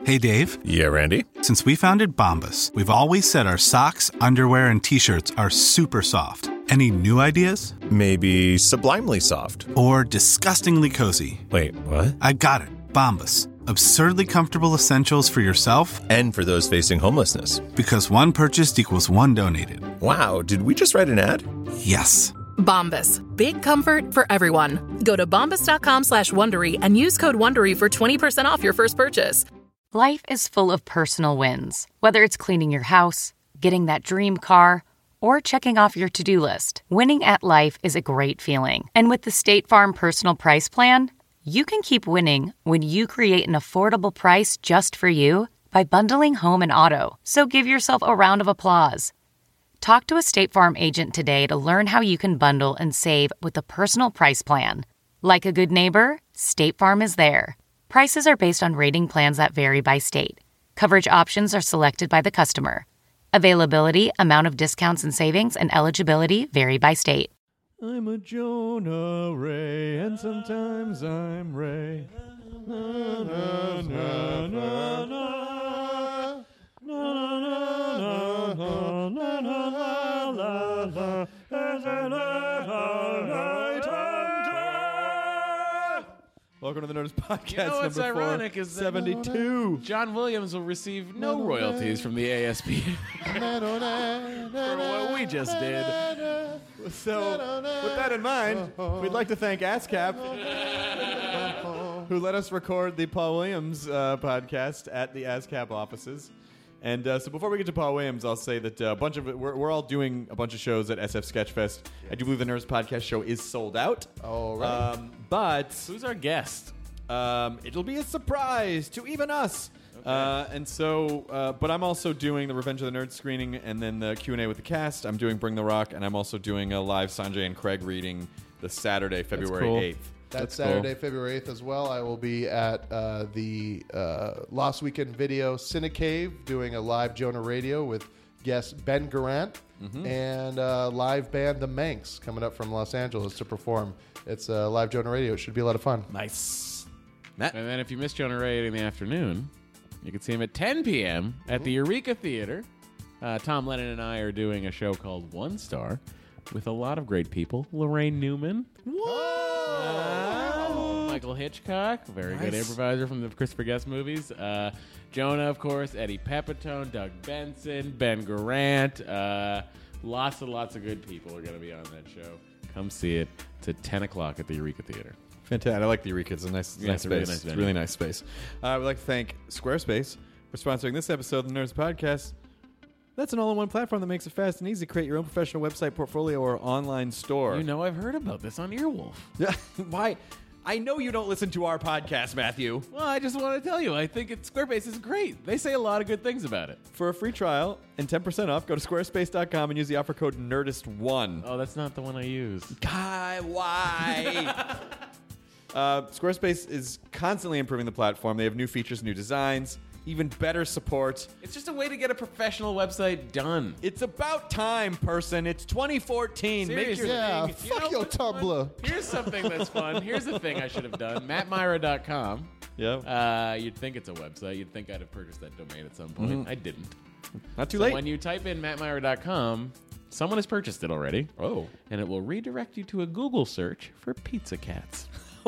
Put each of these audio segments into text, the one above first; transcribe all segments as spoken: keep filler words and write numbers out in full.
Hey, Dave. Yeah, Randy? Since we founded Bombas, we've always said our socks, underwear, and T-shirts are super soft. Any new ideas? Maybe sublimely soft. Or disgustingly cozy. Wait, what? I got it. Bombas. Absurdly comfortable essentials for yourself and for those facing homelessness. Because one purchased equals one donated. Wow, did we just write an ad? Yes. Bombas. Big comfort for everyone. Go to bombas.com slash Wondery and use code Wondery for twenty percent off your first purchase. Life is full of personal wins. Whether it's cleaning your house, getting that dream car, or checking off your to-do list. Winning at life is a great feeling. And with the State Farm Personal Price Plan, you can keep winning when you create an affordable price just for you by bundling home and auto. So give yourself a round of applause. Talk to a State Farm agent today to learn how you can bundle and save with the Personal Price Plan. Like a good neighbor, State Farm is there. Prices are based on rating plans that vary by state. Coverage options are selected by the customer. Availability, amount of discounts and savings, and eligibility vary by state. I'm a Jonah Ray, and sometimes I'm Ray. Na, na, na, na, na. Na, na, na, na, na, la, la, welcome to the Nerdist Podcast. You know what's number ironic is that seventy-two. John Williams will receive no royalties from the A S P for what we just did. So, with that in mind, we'd like to thank ASCAP, who let us record the Paul Williams uh, podcast at the ASCAP offices. And uh, so before we get to Paul Williams, I'll say that uh, a bunch of it, we're, we're all doing a bunch of shows at S F Sketchfest. Yes. I do believe the Nerdist Podcast show is sold out. Oh, right. Um, but who's our guest? Um, it'll be a surprise to even us. Okay. Uh, and so, uh, but I'm also doing the Revenge of the Nerds screening and then the Q and A with the cast. I'm doing Bring the Rock, and I'm also doing a live Sanjay and Craig reading the Saturday, February cool. eighth. That That's Saturday, cool. February eighth as well. I will be at uh, the uh, Lost Weekend Video Cinecave doing a live Jonah Radio with guest Ben Garant mm-hmm. and uh, live band The Manx coming up from Los Angeles to perform. It's a live Jonah Radio. It should be a lot of fun. Nice. Matt? And then if you miss Jonah Radio in the afternoon, you can see him at ten p.m. at the Eureka Theater. Uh, Tom Lennon and I are doing a show called One Star with a lot of great people. Lorraine Newman. Whoa! Uh, Michael Hitchcock, very nice. Good improviser from the Christopher Guest movies. Uh, Jonah, of course, Eddie Pepitone, Doug Benson, Ben Garant. Uh, lots and lots of good people are going to be on that show. Come see it. It's at ten o'clock at the Eureka Theater. Fantastic. I like the Eureka. It's a nice, yeah, nice it's a space. really nice it's a venue. really nice space. Uh, I would like to thank Squarespace for sponsoring this episode of the Nerds Podcast. That's an all-in-one platform that makes it fast and easy to create your own professional website, portfolio, or online store. You know, I've heard about this on Earwolf. Yeah. Why? I know you don't listen to our podcast, Matthew. Well, I just want to tell you, I think it, Squarespace is great. They say a lot of good things about it. For a free trial and ten percent off, go to squarespace dot com and use the offer code Nerdist one. Oh, that's not the one I use. God, why? uh, Squarespace is constantly improving the platform. They have new features, new designs, even better support. It's just a way to get a professional website done. It's about time, person. It's twenty fourteen. Seriously. Make your yeah, thing. fuck you know your Tumblr. Here's something that's fun. Here's the thing I should have done. matt myra dot com. Yeah. Uh, you'd think it's a website. You'd think I'd have purchased that domain at some point. Mm-hmm. I didn't. Not too so late. When you type in matt myra dot com, someone has purchased it already. Oh. And it will redirect you to a Google search for Pizza Cats.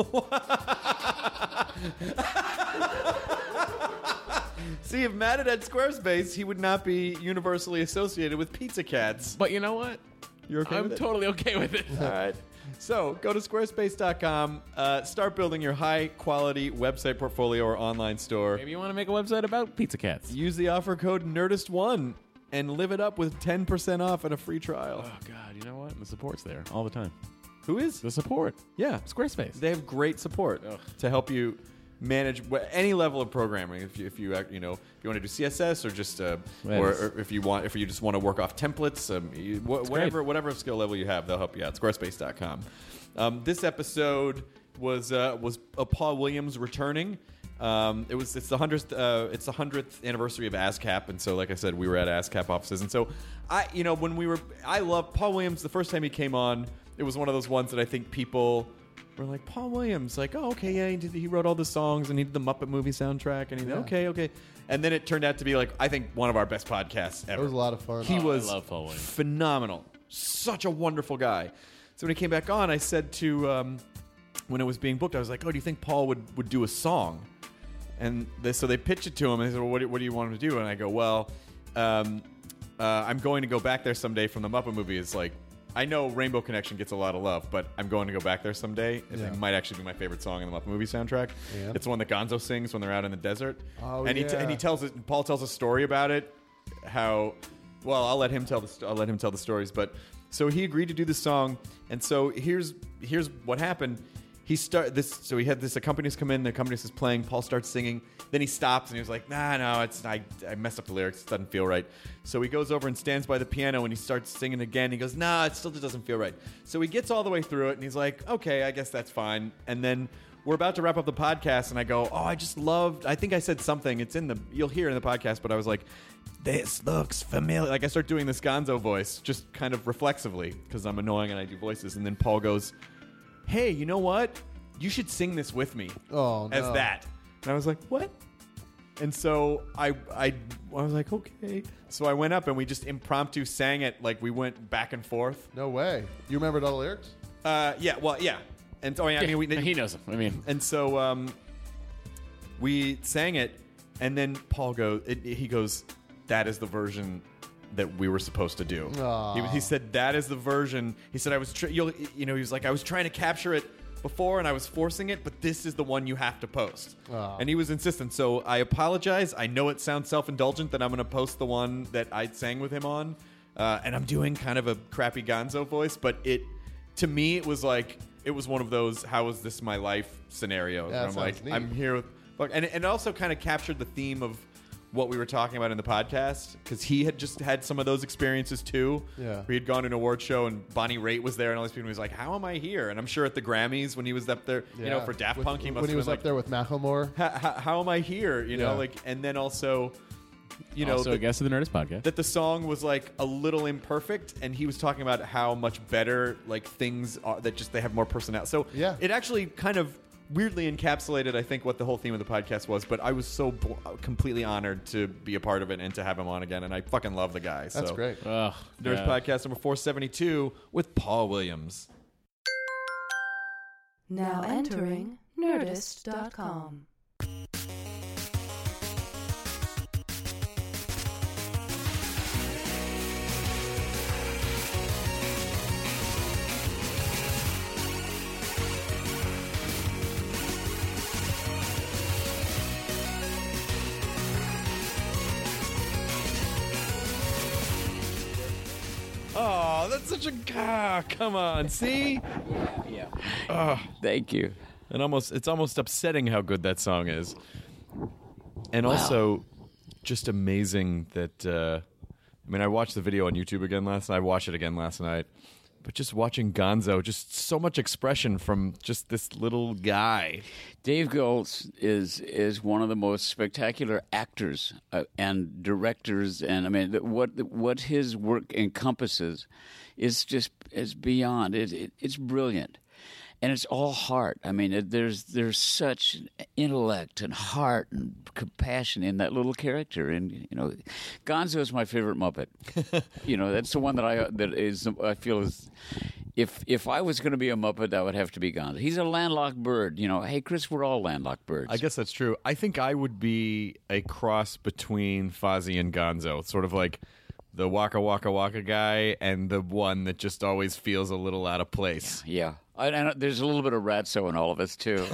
See, if Matt had had Squarespace, he would not be universally associated with Pizza Cats. But you know what? You're okay I'm with it? totally okay with it. All right. So go to squarespace dot com, uh, start building your high-quality website portfolio or online store. Maybe you want to make a website about Pizza Cats. Use the offer code Nerdist one and live it up with ten percent off and a free trial. Oh, God. You know what? The support's there all the time. Who is? The support. Yeah. Squarespace. They have great support Ugh. to help you manage wh- any level of programming. If you, if you, uh, you know, if you want to do C S S or just, uh, or, or if you want, if you just want to work off templates, um, you, wh- whatever, whatever skill level you have, they'll help you out. Squarespace dot com. Um, this episode was uh, was uh, Paul Williams returning. Um, it was it's the hundredth uh, it's the hundredth anniversary of ASCAP, and so like I said, we were at ASCAP offices, and so I, you know, when we were, I love Paul Williams. The first time he came on, it was one of those ones that I think people we're like, Paul Williams, like, oh, okay, yeah, he, did, he wrote all the songs and he did the Muppet movie soundtrack, and he, Yeah. okay, okay. And then it turned out to be, like, I think one of our best podcasts ever. It was a lot of fun. He Oh, I was love Paul Williams. phenomenal. Such a wonderful guy. So when he came back on, I said to, um, when it was being booked, I was like, oh, do you think Paul would, would do a song? And they, so they pitched it to him, and they said, well, what do, what do you want him to do? And I go, well, um, uh, I'm going to go back there someday from the Muppet movie. It's like, I know Rainbow Connection gets a lot of love, but I'm going to go back there someday. It Yeah. might actually be my favorite song in the Muppet movie soundtrack. Yeah. It's the one that Gonzo sings when they're out in the desert. Oh, and he t- yeah. and he tells it. Paul tells a story about it. How? Well, I'll let him tell the. St- I'll let him tell the stories. But so he agreed to do the song, and so here's here's what happened. He start this. So he had this accompanist come in. The accompanist is playing. Paul starts singing. Then he stops and he was like, "Nah, no, it's I, I messed up the lyrics. It doesn't feel right." So he goes over and stands by the piano and he starts singing again. He goes, "Nah, it still just doesn't feel right." So he gets all the way through it and he's like, "Okay, I guess that's fine." And then we're about to wrap up the podcast and I go, "Oh, I just loved." I think I said something. It's in the. You'll hear it in the podcast. But I was like, "This looks familiar." Like I start doing this Gonzo voice, just kind of reflexively because I'm annoying and I do voices. And then Paul goes, "Hey, you know what? You should sing this with me." Oh, as no. that. And I was like, "What?" And so I, I, I was like, "Okay." So I went up and we just impromptu sang it. Like we went back and forth. No way. You remembered all the lyrics? Uh, yeah. Well, yeah. And so I mean, we, he knows him. I mean, and so um, we sang it, and then Paul goes. It, he goes, "That is the version that we were supposed to do." Aw. He, he said, "That is the version." He said, "I was, tr- you'll, you know, he was like, I was trying to capture it before, and I was forcing it, but this is the one you have to post." Aw. And he was insistent. So I apologize. I know it sounds self-indulgent that I'm going to post the one that I sang with him on, uh, and I'm doing kind of a crappy Gonzo voice, but it, to me, it was like. It was one of those "how is this my life" scenarios. Yeah, where I'm sounds like, neat. I'm here with, fuck- and, and it also kind of captured the theme of what we were talking about in the podcast because he had just had some of those experiences too. Yeah. We had gone to an award show and Bonnie Raitt was there and all these people. He was like, "How am I here?" And I'm sure at the Grammys when he was up there, you know, Yeah. for Daft With- Punk, he must when have he was been up like, there with Macklemore. how, how, how am I here? You know, Yeah. like, and then also, you know, also the- a guest of the Nerdist podcast. that the song was like a little imperfect and he was talking about how much better like things are that just they have more personality. So Yeah. it actually kind of weirdly encapsulated I think what the whole theme of the podcast was, but I was so bl- completely honored to be a part of it and to have him on again, and I fucking love the guy. That's so. great. Ugh, Nerds yeah. Podcast number four seventy-two with Paul Williams. Now entering Nerdist dot com. Oh, that's such a ah, come on, see? Yeah. Thank you. And almost it's almost upsetting how good that song is. And also just amazing that uh I mean I watched the video on YouTube again last night. I watched it again last night. But just watching Gonzo, just so much expression from just this little guy. Dave Goelz is is one of the most spectacular actors uh, and directors, and I mean th- what what his work encompasses is just is beyond. It, it it's brilliant, and it's all heart. I mean, it, there's there's such intellect and heart and compassion in that little character, and you know, Gonzo is my favorite Muppet. You know, that's the one that I that is I feel is. If if I was going to be a Muppet, that would have to be Gonzo. He's a landlocked bird. You know, hey, Chris, we're all landlocked birds. I guess that's true. I think I would be a cross between Fozzie and Gonzo, sort of like the Waka Waka Waka guy and the one that just always feels a little out of place. Yeah. I, and there's a little bit of Ratso in all of us, too.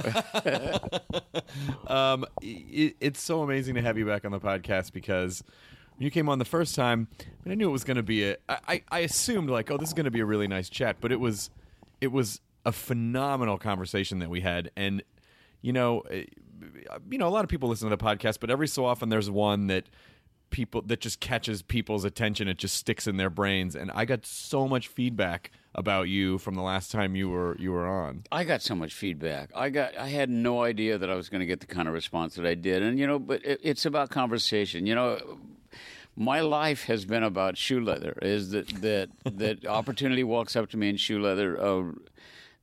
um, it, it's so amazing to have you back on the podcast because when you came on the first time, I, mean, I knew it was going to be a. I, I assumed like, oh, this is going to be a really nice chat, but it was, it was a phenomenal conversation that we had, and you know, you know, a lot of people listen to the podcast, but every so often there's one that people that just catches people's attention. It just sticks in their brains, and I got so much feedback about you from the last time you were you were on. I got so much feedback. I got. I had no idea that I was going to get the kind of response that I did, and you know, but it, it's about conversation. You know, my life has been about shoe leather. Is that that that opportunity walks up to me in shoe leather? Uh,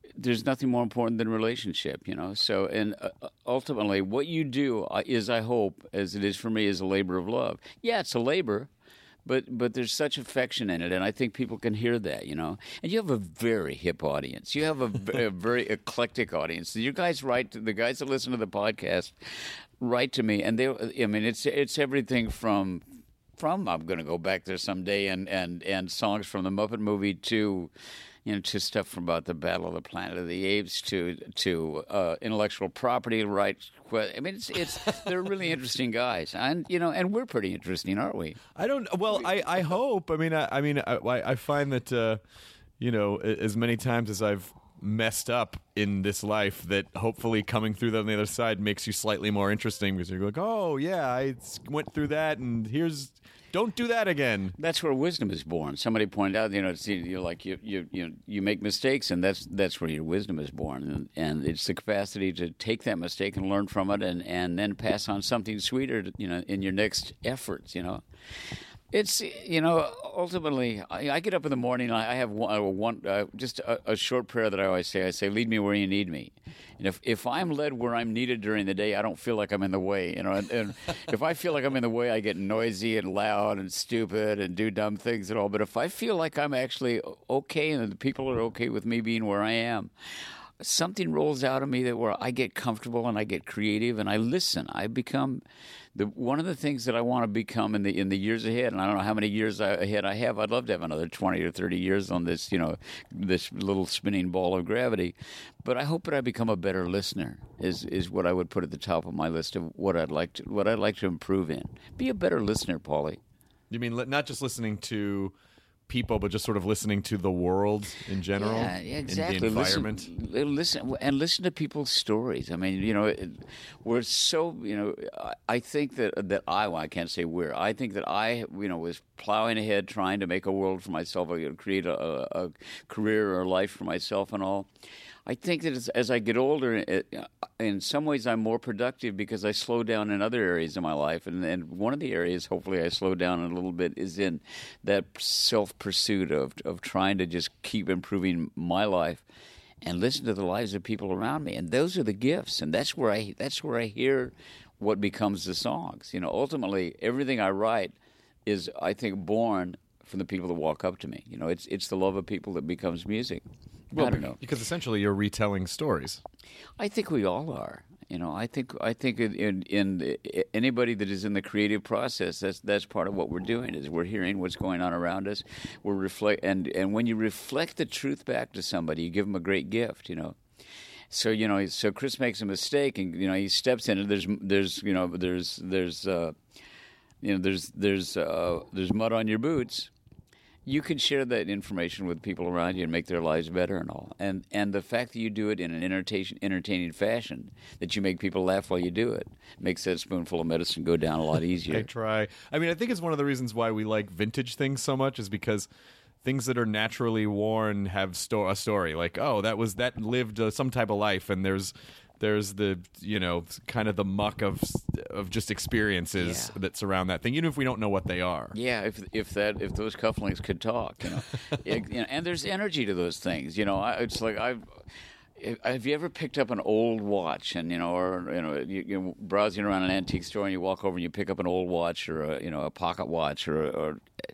there's nothing more important than relationship, you know. So, and uh, ultimately, what you do is, I hope, as it is for me, is a labor of love. Yeah, it's a labor, but but there's such affection in it, and I think people can hear that, you know. And you have a very hip audience. You have a, a very eclectic audience. You guys write, the guys that listen to the podcast write to me, and they, I mean, it's it's everything from. From I'm going to go back there someday, and, and, and songs from the Muppet movie to, you know, to stuff from about the Battle of the Planet of the Apes to to uh, intellectual property rights. I mean, it's it's they're really interesting guys, and you know, and we're pretty interesting, aren't we? I don't. Well, I, I hope. I mean, I, I mean, I, I find that uh, you know, as many times as I've messed up in this life, that hopefully coming through that on the other side makes you slightly more interesting, because you're like, oh yeah, I went through that, and here's. Don't do that again. That's where wisdom is born. Somebody pointed out, you know, it's, you're like you, you, you, you make mistakes, and that's that's where your wisdom is born, and, and it's the capacity to take that mistake and learn from it, and, and then pass on something sweeter, you know, in your next efforts. You know, it's you know, ultimately, I, I get up in the morning. I have one, one uh, just a, a short prayer that I always say. I say, "Lead me where you need me." And if, if I'm led where I'm needed during the day, I don't feel like I'm in the way, you know. And, and if I feel like I'm in the way, I get noisy and loud and stupid and do dumb things and all. But if I feel like I'm actually okay and the people are okay with me being where I am, something rolls out of me that where I get comfortable and I get creative and I listen. I become the one of the things that I want to become in the in the years ahead. And I don't know how many years I, ahead I have. I'd love to have another twenty or thirty years on this, you know, this little spinning ball of gravity. But I hope that I become a better listener. Is is what I would put at the top of my list of what I'd like to what I'd like to improve in. Be a better listener, Paulie. You mean not just listening to people, but just sort of listening to the world in general, yeah, exactly. in the environment. Listen, listen and listen to people's stories. I mean, you know, it, we're so, you know, I, I think that that I, well, I can't say we're. I think that I, you know, was plowing ahead, trying to make a world for myself, create a, a career or life for myself, and all. I think that as, as I get older, it, in some ways I'm more productive because I slow down in other areas of my life. And, and one of the areas, hopefully I slow down a little bit, is in that self-pursuit of, of trying to just keep improving my life and listen to the lives of people around me. And those are the gifts. And that's where I that's where I hear what becomes the songs. You know, ultimately, everything I write is, I think, born from the people that walk up to me. You know, it's it's the love of people that becomes music. Well, I don't know. Because essentially you're retelling stories. I think we all are. You know, I think I think in, in anybody that is in the creative process, that's that's part of what we're doing. Is we're hearing what's going on around us. We're reflect and and when you reflect the truth back to somebody, you give them a great gift. You know. So you know, so Chris makes a mistake, and you know he steps in, and there's there's you know there's there's uh, you know there's there's uh, there's mud on your boots. You can share that information with people around you and make their lives better and all. And and the fact that you do it in an entertain, entertaining fashion, that you make people laugh while you do it, makes that spoonful of medicine go down a lot easier. I try. I mean, I think it's one of the reasons why we like vintage things so much, is because things that are naturally worn have sto- a story. Like, oh, that was that lived uh, some type of life, and there's there's the, you know, kind of the muck of of just experiences yeah. that surround that thing, even if we don't know what they are. Yeah, if if that if those cufflinks could talk, you know, it, you know, and there's energy to those things. You know, I, it's like I've. Have you ever picked up an old watch, and you know, or you know, you, you're browsing around an antique store, and you walk over and you pick up an old watch, or a, you know, a pocket watch, or, or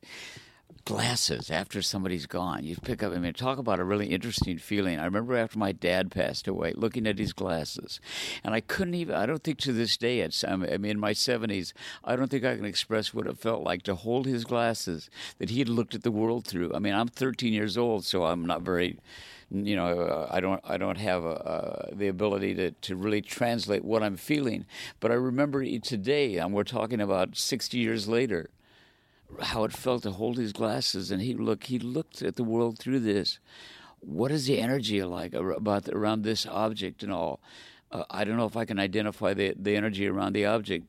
glasses after somebody's gone. You pick up, I mean, talk about a really interesting feeling. I remember after my dad passed away, looking at his glasses, and I couldn't even, I don't think to this day, it's, I mean, in my seventies, I don't think I can express what it felt like to hold his glasses that he had looked at the world through. I mean, I'm thirteen years old, so I'm not very, you know, uh, I don't I don't have a, uh, the ability to, to really translate what I'm feeling. But I remember today, and we're talking about sixty years later, how it felt to hold his glasses, and he look he looked at the world through this. What is the energy like about around this object and all? Uh, I don't know if I can identify the the energy around the object,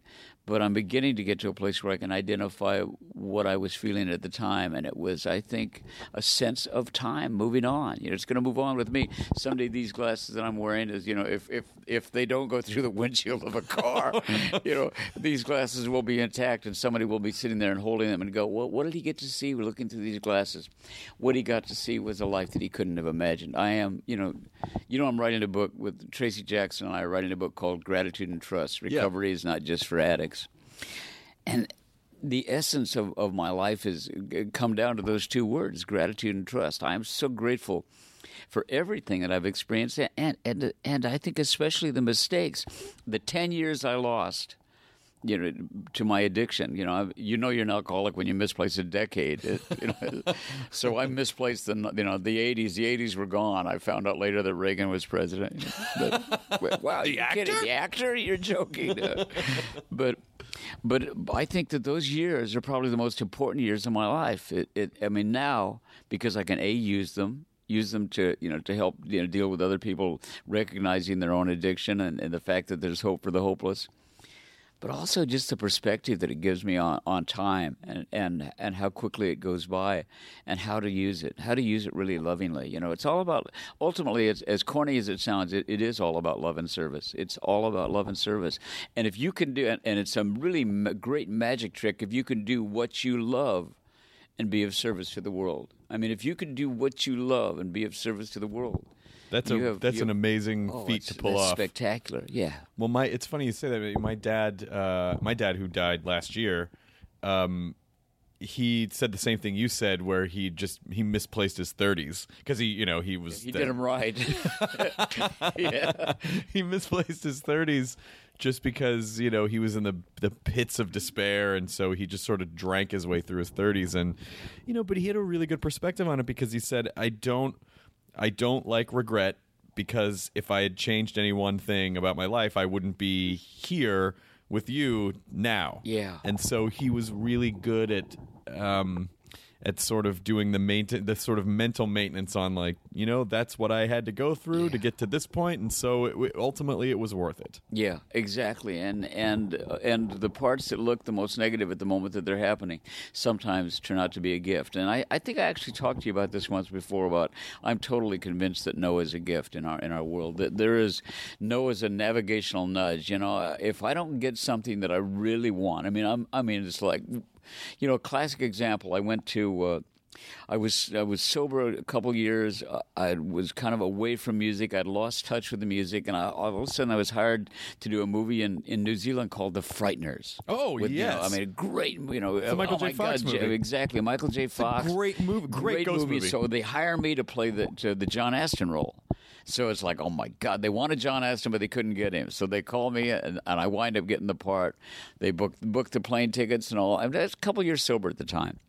but I'm beginning to get to a place where I can identify what I was feeling at the time, and it was, I think, a sense of time moving on. You know, it's going to move on with me. Someday these glasses that I'm wearing is, you know, if if if they don't go through the windshield of a car, you know, these glasses will be intact, and somebody will be sitting there and holding them and go, well, what did he get to see? We're looking through these glasses. What he got to see was a life that he couldn't have imagined. I am, you know, you know, I'm writing a book with Tracy Jackson and I are writing a book called Gratitude and Trust. Recovery yeah. is not just for addicts. And the essence of, of my life has come down to those two words, gratitude and trust. I am so grateful for everything that I've experienced, and and and I think especially the mistakes, the ten years I lost, you know, to my addiction. You know, you know you're an alcoholic when you misplace a decade. It, you know, so I misplaced the you know the eighties. The eighties were gone. I found out later that Reagan was president. But, wow, the you're actor? kidding? The actor? You're joking. Uh, but. But I think that those years are probably the most important years of my life. It, it, I mean, now, because I can, A, use them, use them to, you know, to help, you know, deal with other people recognizing their own addiction and, and the fact that there's hope for the hopeless. But also just the perspective that it gives me on, on time and, and, and how quickly it goes by and how to use it, how to use it really lovingly. You know, it's all about, ultimately, it's, as corny as it sounds, it, it is all about love and service. It's all about love and service. And if you can do, and, and it's a really ma- great magic trick, if you can do what you love and be of service to the world. I mean, if you can do what you love and be of service to the world. That's a have, that's an amazing oh, feat to pull that's off. Spectacular, yeah. Well, my it's funny you say that. My dad, uh, my dad who died last year, um, he said the same thing you said, where he just he misplaced his thirties because he you know he was he the, did them right. yeah, he misplaced his thirties just because you know he was in the the pits of despair, and so he just sort of drank his way through his thirties, and you know, but he had a really good perspective on it because he said, I don't. I don't like regret because if I had changed any one thing about my life, I wouldn't be here with you now. Yeah. And so he was really good at um, at sort of doing the mainten- the sort of mental maintenance on, like, you know, that's what I had to go through yeah. to get to this point, and so it, ultimately it was worth it. Yeah, exactly. And and uh, and the parts that look the most negative at the moment that they're happening sometimes turn out to be a gift. And I, I think I actually talked to you about this once before. About I'm totally convinced that no is a gift in our in our world. That there is no is a navigational nudge. You know, if I don't get something that I really want, I mean, I'm I mean, it's like. You know, a classic example, I went to, uh, I was I was sober a couple years. Uh, I was kind of away from music. I'd lost touch with the music. And I, all of a sudden I was hired to do a movie in, in New Zealand called The Frighteners. Oh, with, yes. You know, I mean, a great, you know. It's a Michael oh J. my Fox God, movie. Exactly, Michael J. Fox. It's a great movie. Great, great ghost movie. movie. So they hire me to play the, to the John Aston role. So it's like, oh, my God. They wanted John Aston, but they couldn't get him. So they called me, and, and I wind up getting the part. They booked, booked the plane tickets and all. I was a couple years sober at the time.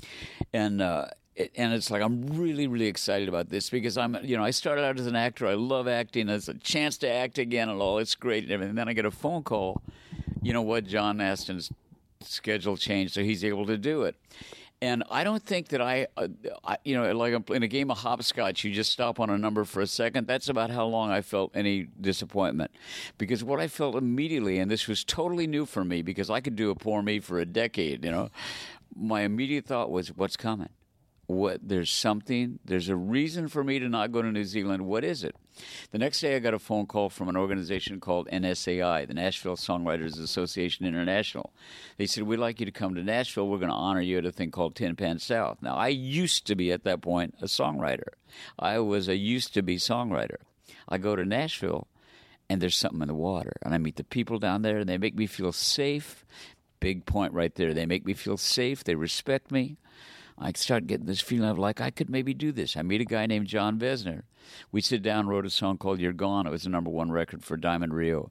And uh, it, and it's like I'm really, really excited about this because I'm, you know, I started out as an actor. I love acting. There's a chance to act again and all. It's great and everything. And then I get a phone call. You know what? John Aston's schedule changed, so he's able to do it. And I don't think that I, uh, I, you know, like in a game of hopscotch, you just stop on a number for a second. That's about how long I felt any disappointment. Because what I felt immediately, and this was totally new for me because I could do a poor me for a decade, you know, my immediate thought was, what's coming? What? There's something, there's a reason for me to not go to New Zealand. What is it? The next day I got a phone call from an organization called N S A I, the Nashville Songwriters Association International. They said, we'd like you to come to Nashville. We're going to honor you at a thing called Tin Pan South. Now, I used to be at that point a songwriter. I was a used-to-be songwriter. I go to Nashville, and there's something in the water. And I meet the people down there, and they make me feel safe. Big point right there. They make me feel safe. They respect me. I start getting this feeling of like I could maybe do this. I meet a guy named John Vesner. We sit down, wrote a song called You're Gone. It was the number one record for Diamond Rio.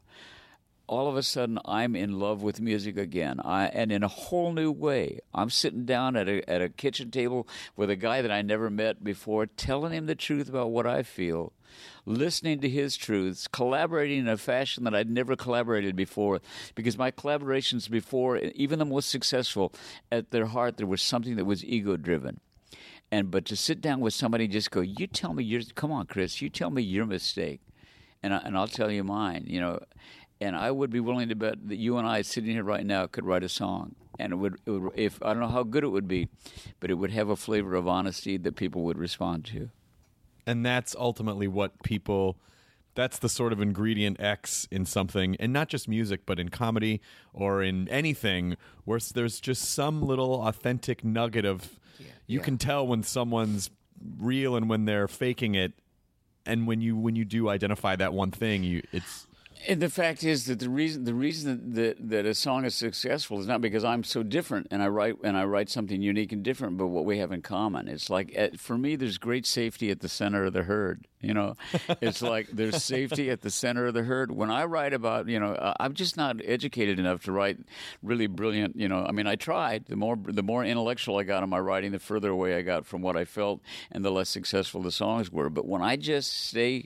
All of a sudden, I'm in love with music again, I, and in a whole new way. I'm sitting down at a, at a kitchen table with a guy that I never met before, telling him the truth about what I feel, listening to his truths, collaborating in a fashion that I'd never collaborated before, because my collaborations before, even the most successful, at their heart, there was something that was ego-driven. And but to sit down with somebody and just go, you tell me yours, come on, Chris, you tell me your mistake, and, I, and I'll tell you mine, you know. and I would be willing to bet that you and I sitting here right now could write a song, and it would, it would if I don't know how good it would be, but it would have a flavor of honesty that people would respond to. And that's ultimately what people, that's the sort of ingredient X in something, and not just music, but in comedy or in anything, where there's just some little authentic nugget of, yeah, you yeah. can tell when someone's real and when they're faking it. And when you when you do identify that one thing, you it's. And the fact is that the reason the reason that, that a song is successful is not because I'm so different and I write and I write something unique and different, but what we have in common. It's like at, for me, there's great safety at the center of the herd. You know, it's like there's safety at the center of the herd. When I write about, you know, I'm just not educated enough to write really brilliant. You know, I mean, I tried. The more the more intellectual I got in my writing, the further away I got from what I felt, and the less successful the songs were. But when I just stay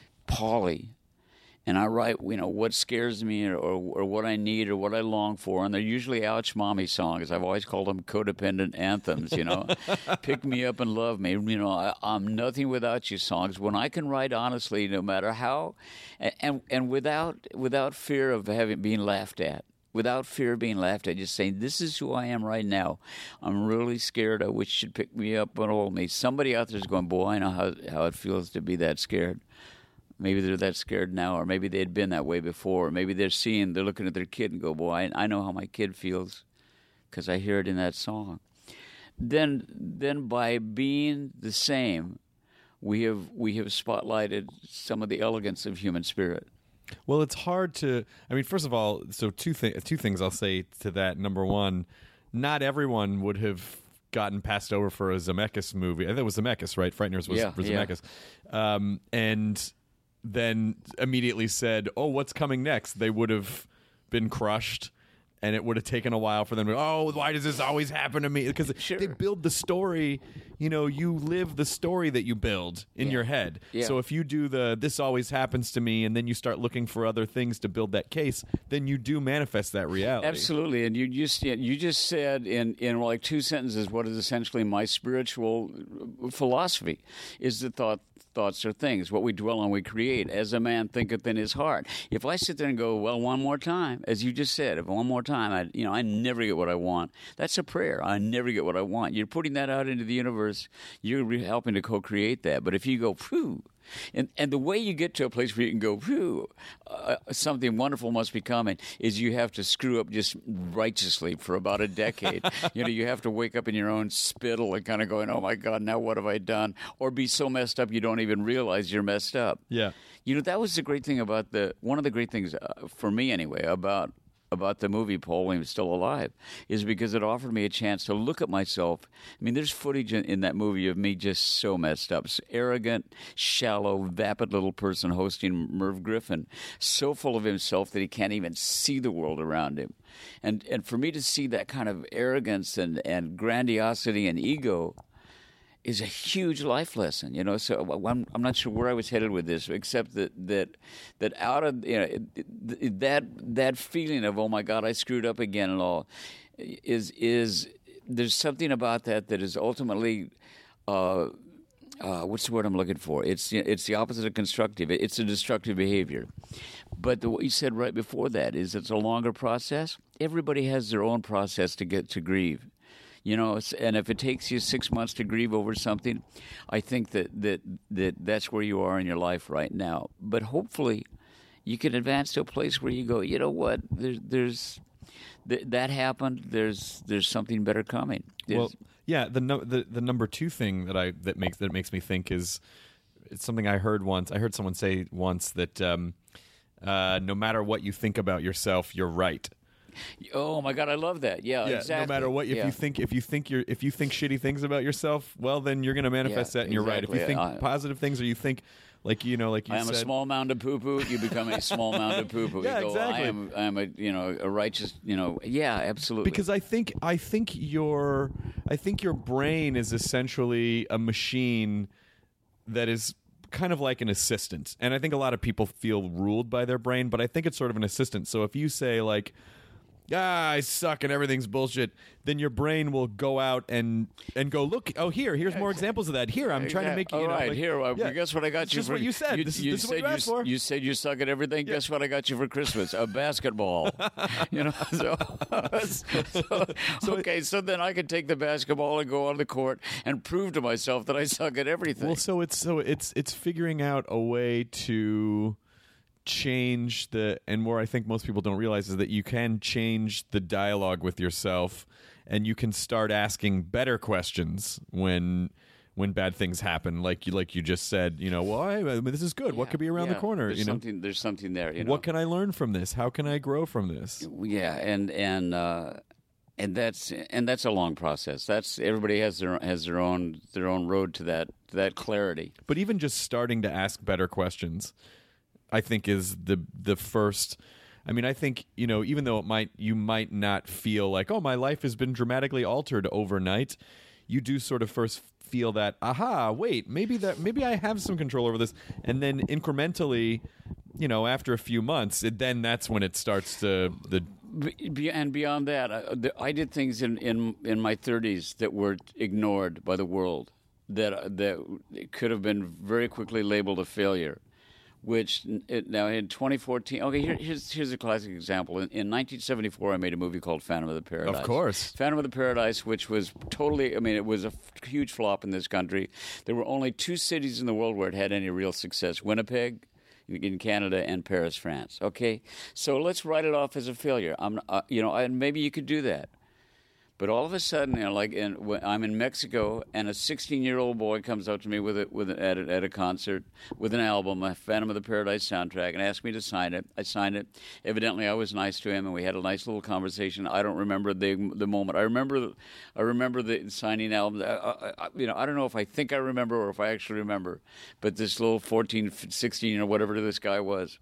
Pauly, and I write, you know, what scares me or, or what I need or what I long for. And they're usually ouch mommy songs. I've always called them codependent anthems, you know. Pick me up and love me. You know, I, I'm nothing without you songs. When I can write honestly, no matter how, and and without without fear of having being laughed at. Without fear of being laughed at, just saying, this is who I am right now. I'm really scared. I wish you'd pick me up and hold me. Somebody out there is going, boy, I know how, how it feels to be that scared. Maybe they're that scared now, or maybe they had been that way before. Or maybe they're seeing, they're looking at their kid and go, boy, I, I know how my kid feels because I hear it in that song. Then, then by being the same, we have we have spotlighted some of the elegance of human spirit. Well, it's hard to. I mean, first of all, so two things. Two things I'll say to that. Number one, not everyone would have gotten passed over for a Zemeckis movie. I think it was Zemeckis, right? Frighteners was, yeah, was Zemeckis, yeah. um, and then immediately said, "Oh, what's coming next?" They would have been crushed, and it would have taken a while for them to, oh, why does this always happen to me? Because sure. they build the story, you know, you live the story that you build in yeah. your head. Yeah. So if you do the, this always happens to me, and then you start looking for other things to build that case, then you do manifest that reality. Absolutely. And you just, you just said in, in like two sentences what is essentially my spiritual philosophy is the thought, thoughts are things. What we dwell on, we create. As a man thinketh in his heart. If I sit there and go, well, one more time, as you just said, if one more time, I, you know, I never get what I want. That's a prayer. I never get what I want. You're putting that out into the universe. You're re- helping to co-create that. But if you go, phew, and and the way you get to a place where you can go, phew, uh, something wonderful must be coming, is you have to screw up just righteously for about a decade. You know, you have to wake up in your own spittle and kind of going, oh my God, now what have I done? Or be so messed up you don't even realize you're messed up. Yeah. You know, that was the great thing about the, one of the great things, uh, for me anyway, about about the movie Paul when he was still alive, is because it offered me a chance to look at myself. I mean, there's footage in, in that movie of me just so messed up, so arrogant, shallow, vapid little person hosting Merv Griffin, so full of himself that he can't even see the world around him. And and for me to see that kind of arrogance and, and grandiosity and ego is a huge life lesson, you know. So I'm, I'm not sure where I was headed with this, except that that that out of, you know, it, it, that that feeling of, oh my God, I screwed up again and all, is is there's something about that that is ultimately, uh, uh, what's the word I'm looking for? It's it's the opposite of constructive. It's a destructive behavior. But the, what you said right before that is it's a longer process. Everybody has their own process to get to grieve. You know, and if it takes you six months to grieve over something, I think that, that, that that's where you are in your life right now. But hopefully you can advance to a place where you go, you know what, there's, there's th- that happened, there's there's something better coming. There's, well, yeah, the, no, the the number two thing that I that makes that makes me think is it's something I heard once. I heard someone say once that um, uh, no matter what you think about yourself, you're right. Oh my God, I love that. Yeah, yeah exactly. No matter what, if yeah. you think if you think you're if you think shitty things about yourself, well, then you're going to manifest yeah, that, and you're exactly. right. If you think I, positive things, or you think like you know, like you I am said, a small mound of poo poo, you become a small mound of poo poo. Yeah, you go, exactly. I am, I am a you know a righteous you know yeah, absolutely. Because I think I think your I think your brain is essentially a machine that is kind of like an assistant, and I think a lot of people feel ruled by their brain, but I think it's sort of an assistant. So if you say like, ah, I suck and everything's bullshit, then your brain will go out and and go, look, oh, here, here's more examples of that. Here, I'm trying to make you, All you know, right, like, here, uh, yeah. guess what I got It's you just for what you said. You, this, you this is what said you asked you, for. you said you suck at everything. Yeah. Guess what I got you for Christmas? A basketball. You know, so, so, so okay, so then I could take the basketball and go on the court and prove to myself that I suck at everything. Well, so it's so it's it's figuring out a way to change the, and more I think most people don't realize is that you can change the dialogue with yourself, and you can start asking better questions when when bad things happen, like you like you just said, you know, well, I, I mean, this is good. Yeah, what could be around yeah, the corner? There's you know, something, there's something there. You know? What can I learn from this? How can I grow from this? Yeah, and and uh, and that's and that's a long process. That's everybody has their has their own their own road to that to that clarity. But even just starting to ask better questions, I think, is the the first. I mean, I think, you know, even though it might you might not feel like, oh, my life has been dramatically altered overnight, you do sort of first feel that, aha, wait, maybe that maybe I have some control over this, and then incrementally, you know, after a few months, it, then that's when it starts to the. Be, and beyond that, I, I did things in, in in my thirties that were ignored by the world, that that could have been very quickly labeled a failure. Which it, now in twenty fourteen, okay, here, here's here's a classic example. In, in nineteen seventy-four, I made a movie called Phantom of the Paradise. Of course, Phantom of the Paradise, which was totally, I mean, it was a f- huge flop in this country. There were only two cities in the world where it had any real success: Winnipeg in Canada and Paris, France. Okay, so let's write it off as a failure. I'm, uh, you know, and maybe you could do that. But all of a sudden, you know, like in, when I'm in Mexico, and a sixteen-year-old boy comes up to me with a, with a, at, a, at a concert with an album, a Phantom of the Paradise soundtrack, and asked me to sign it. I signed it. Evidently, I was nice to him, and we had a nice little conversation. I don't remember the the moment. I remember, I remember the signing album. I, I, you know, I don't know if I think I remember or if I actually remember. But this little fourteen, sixteen, or whatever this guy was.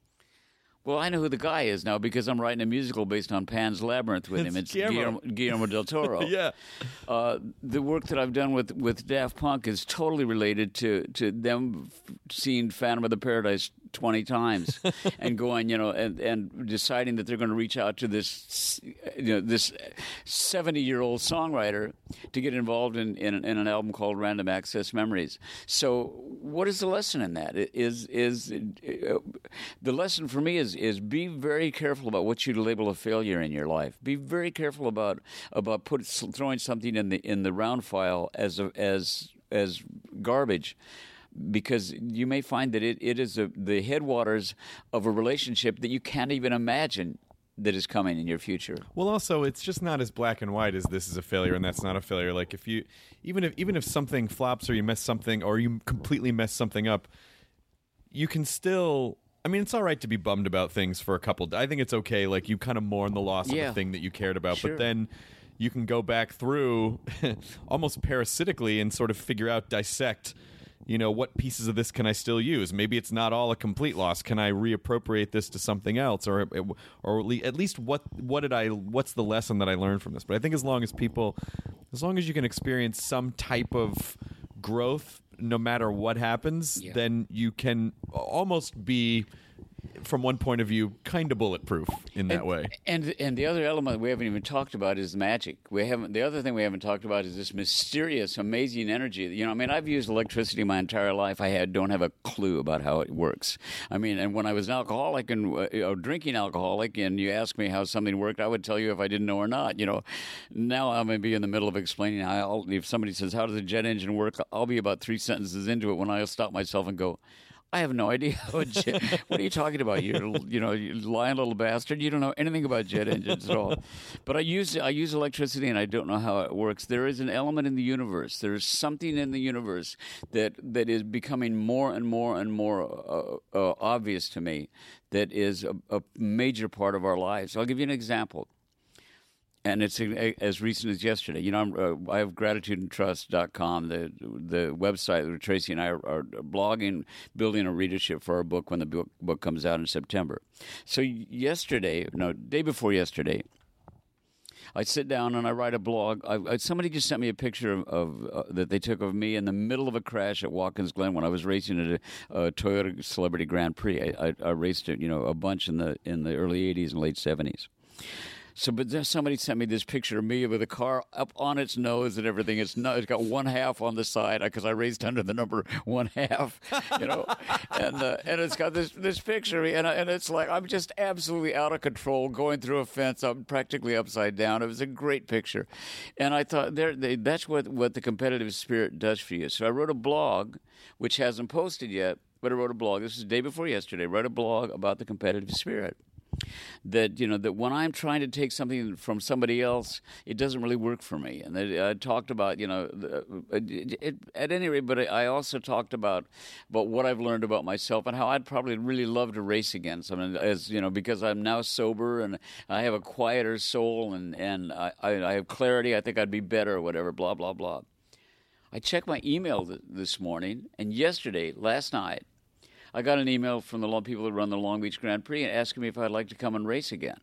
Well, I know who the guy is now because I'm writing a musical based on Pan's Labyrinth with it's him. It's Guillermo. Guillermo, Guillermo del Toro. Yeah. Uh, the work that I've done with, with Daft Punk is totally related to, to them seeing Phantom of the Paradise twenty times and going, you know, and, and deciding that they're going to reach out to this, you know, this seventy-year-old songwriter to get involved in, in, in an album called Random Access Memories. So what is the lesson in that? Is, is, uh, the lesson for me is is be very careful about what you label a failure in your life. Be very careful about about put, throwing something in the in the round file as a, as as garbage, because you may find that it, it is a, the headwaters of a relationship that you can't even imagine that is coming in your future. Well, also, it's just not as black and white as this is a failure and that's not a failure. Like if you, even if even if something flops or you mess something or you completely mess something up, you can still. I mean, it's all right to be bummed about things for a couple. I think it's okay. Like you kind of mourn the loss yeah. of the thing that you cared about, Sure. but then you can go back through almost parasitically and sort of figure out, dissect, you know, what pieces of this can I still use? Maybe it's not all a complete loss. Can I reappropriate this to something else, or or at least what what did I? What's the lesson that I learned from this? But I think as long as people, as long as you can experience some type of growth, no matter what happens, yeah. then you can almost be, from one point of view, kind of bulletproof in that and, way. And and the other element we haven't even talked about is magic. We haven't. The other thing we haven't talked about is this mysterious, amazing energy. You know, I mean, I've used electricity my entire life. I had don't have a clue about how it works. I mean, and when I was an alcoholic and uh, you know, drinking alcoholic, and you asked me how something worked, I would tell you if I didn't know or not. You know, now I'm going to be in the middle of explaining how. I'll, if somebody says, "How does a jet engine work?" I'll be about three sentences into it when I'll stop myself and go, I have no idea what jet, what are you talking about? You're, you know, you lying little bastard. You don't know anything about jet engines at all. But I use I use electricity, and I don't know how it works. There is an element in the universe. There is something in the universe that that is becoming more and more and more uh, uh, obvious to me. That is a, a major part of our lives. I'll give you an example. And it's as recent as yesterday. You know, I'm, uh, I have gratitude and trust dot com, the the website where Tracy and I are, are blogging, building a readership for our book when the book, book comes out in September. So yesterday, no, day before yesterday, I sit down and I write a blog. I, I, somebody just sent me a picture of, of uh, that they took of me in the middle of a crash at Watkins Glen when I was racing at a, a Toyota Celebrity Grand Prix. I, I, I raced it, you know, a bunch in the in the early eighties and late seventies. So, but then somebody sent me this picture of me with a car up on its nose and everything. It's no, it's got one half on the side because I raised under the number one half, you know, and uh, and it's got this this picture of me, and I, and it's like I'm just absolutely out of control going through a fence. I'm practically upside down. It was a great picture, and I thought there they, that's what what the competitive spirit does for you. So I wrote a blog, which hasn't posted yet, but I wrote a blog. This was the day before yesterday. I wrote a blog about the competitive spirit. That you know that when I'm trying to take something from somebody else, it doesn't really work for me. And I, I talked about you know the, it, it, at any rate, but I also talked about about what I've learned about myself and how I'd probably really love to race again. I mean, as you know, because I'm now sober and I have a quieter soul and and I, I have clarity. I think I'd be better or whatever. Blah blah blah. I checked my email th- this morning and yesterday, last night. I got an email from the people that run the Long Beach Grand Prix asking me if I'd like to come and race again.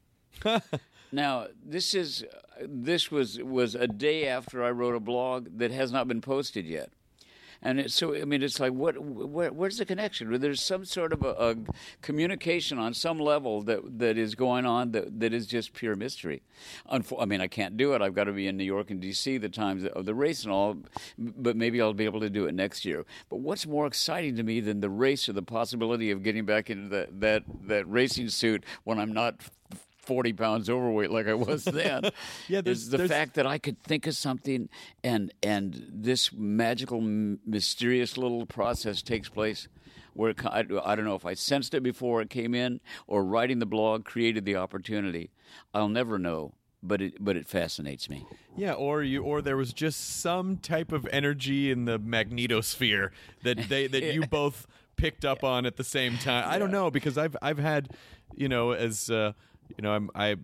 Now, this is this was was a day after I wrote a blog that has not been posted yet. And it, so, I mean, it's like, what? Where, where's the connection? There's some sort of a, a communication on some level that that is going on that, that is just pure mystery. Unfo- I mean, I can't do it. I've got to be in New York and D C the times of the race and all, but maybe I'll be able to do it next year. But what's more exciting to me than the race or the possibility of getting back into that that, that racing suit when I'm not forty pounds overweight like I was then. Yeah, is the fact that I could think of something and and this magical, m- mysterious little process takes place where it, I, I don't know if I sensed it before it came in or writing the blog created the opportunity. I'll never know, but it but it fascinates me. Yeah, or you or there was just some type of energy in the magnetosphere that they that you both picked up on at the same time. I don't know because I've I've had, you know, as uh, You know, I'm, I,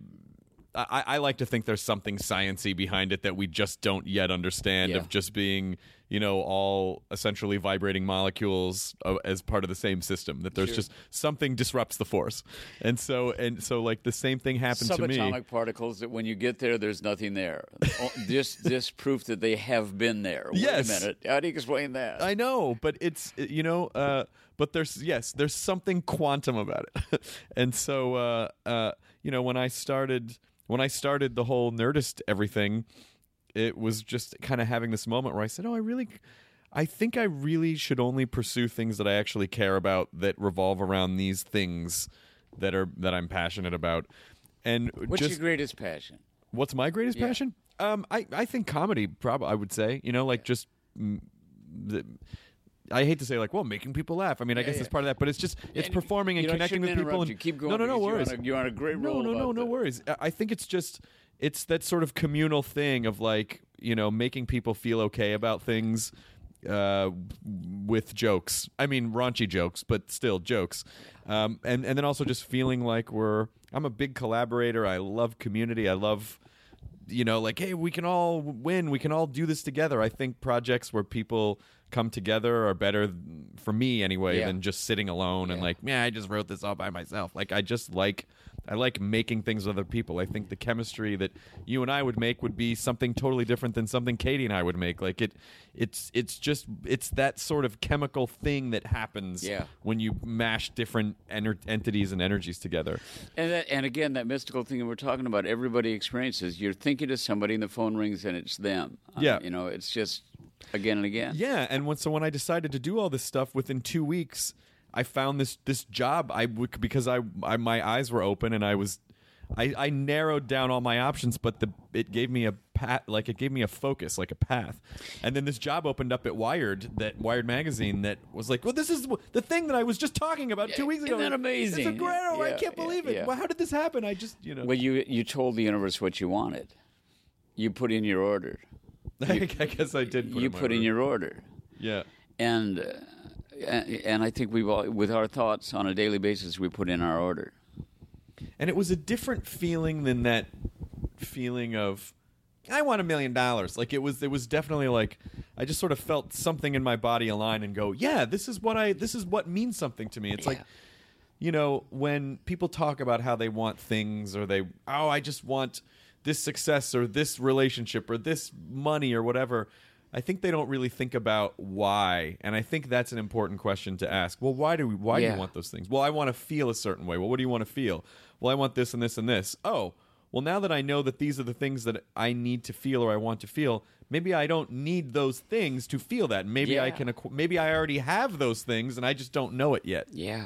I I like to think there's something science-y behind it that we just don't yet understand. Yeah. Of just being, you know, all essentially vibrating molecules uh, as part of the same system. That there's Sure. just something disrupts the force, and so and so like the same thing happened to me. Subatomic particles that when you get there, there's nothing there. Just this proof that they have been there. Wait Yes. a minute. How do you explain that? I know, but it's you know, uh, but there's yes, there's something quantum about it, and so uh, uh, you know, when I started when I started the whole Nerdist everything, it was just kind of having this moment where I said, "Oh, I really, I think I really should only pursue things that I actually care about that revolve around these things that are that I'm passionate about." And What's just, your greatest passion? What's my greatest Yeah. passion? Um, I I think comedy. Probably I would say. You know, like just. Mm, the, I hate to say like, well, making people laugh. I mean, I Yeah, guess yeah. it's part of that, but it's just it's And, performing and you know, I connecting with shouldn't people. interrupt And, you. Keep going No, no, no because you're worries. on a- you're on a great no, roll no, no, about no the- worries. I I think it's just it's that sort of communal thing of like you know making people feel okay about things uh, with jokes. I mean, raunchy jokes, but still jokes. Um, and and then also just feeling like we're. I'm a big collaborator. I love community. I love. You know, like, hey, we can all win. We can all do this together. I think projects where people come together are better, for me anyway, Yeah. than just sitting alone and Yeah. like, yeah, I just wrote this all by myself. Like, I just like, I like making things with other people. I think the chemistry that you and I would make would be something totally different than something Katie and I would make. Like, it, it's, it's just, it's that sort of chemical thing that happens Yeah. when you mash different ener- entities and energies together. And that, and again, that mystical thing that we're talking about, everybody experiences. You're thinking to somebody, and the phone rings, and it's them. Uh, Yeah. you know, it's just again and again. Yeah, and when, so when I decided to do all this stuff, within two weeks, I found this this job. I would, because I, I my eyes were open and I was, I, I narrowed down all my options, but the it gave me a path, like it gave me a focus, like a path. And then this job opened up at Wired, that Wired magazine, that was like, well, this is the thing that I was just talking about two weeks ago. Isn't that amazing? It's a great, I Yeah, can't yeah, believe it. yeah. Well, how did this happen? I just, you know. Well, you you told the universe what you wanted. You put in your order. I guess I did. Put you in my put in order. your order. Yeah. And uh, and I think we've all, with our thoughts on a daily basis, we put in our order. And it was a different feeling than that feeling of, I want a million dollars. Like it was, it was definitely like, I just sort of felt something in my body align and go, yeah, this is what I, this is what means something to me. It's like, you know, when people talk about how they want things or they, oh, I just want this success or this relationship or this money or whatever, I think they don't really think about why. And I think that's an important question to ask. Well, why do we, why do Yeah. you want those things? Well, I want to feel a certain way. Well, what do you want to feel? Well, I want this and this and this. Oh, well, now that I know that these are the things that I need to feel or I want to feel, maybe I don't need those things to feel that. Maybe yeah. I can. Maybe I already have those things, and I just don't know it yet. Yeah.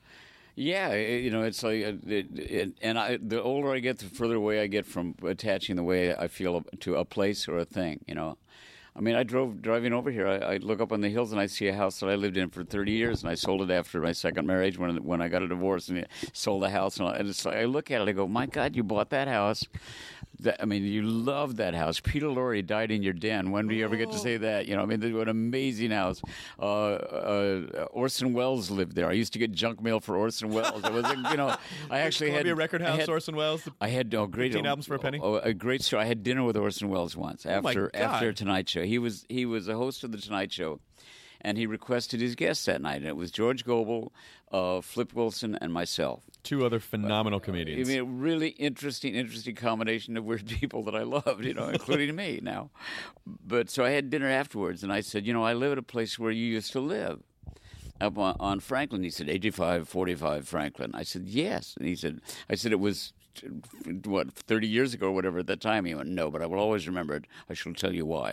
Yeah, it, you know, it's like, it, it, and I, the older I get, the further away I get from attaching the way I feel to a place or a thing, you know. I mean, I drove, driving over here, I, I look up on the hills and I see a house that I lived in for thirty years, and I sold it after my second marriage when when I got a divorce, and sold the house. And, I, and it's like, I look at it, I go, my God, you bought that house. That, I mean, you love that house. Peter Lorre died in your den. When do you ever get to say that? You know, I mean, what an amazing house. Uh, uh, Orson Welles lived there. I used to get junk mail for Orson Welles. It was, a, you know, I actually Columbia had Record House, I had, Orson Welles. I had oh, great fifteen albums for a penny. Oh, a great story. I had dinner with Orson Welles once after oh after Tonight Show. He was he was a host of the Tonight Show. And he requested his guests that night, and it was George Gobel, uh, Flip Wilson, and myself. Two other phenomenal comedians. I mean, a really interesting, interesting combination of weird people that I loved, you know, including me now. But so I had dinner afterwards, and I said, you know, I live at a place where you used to live, up on, on Franklin. He said, eighty-five forty-five Franklin. I said, yes. And he said, I said, it was, what, thirty years ago or whatever at that time. He went, no, but I will always remember it. I shall tell you why.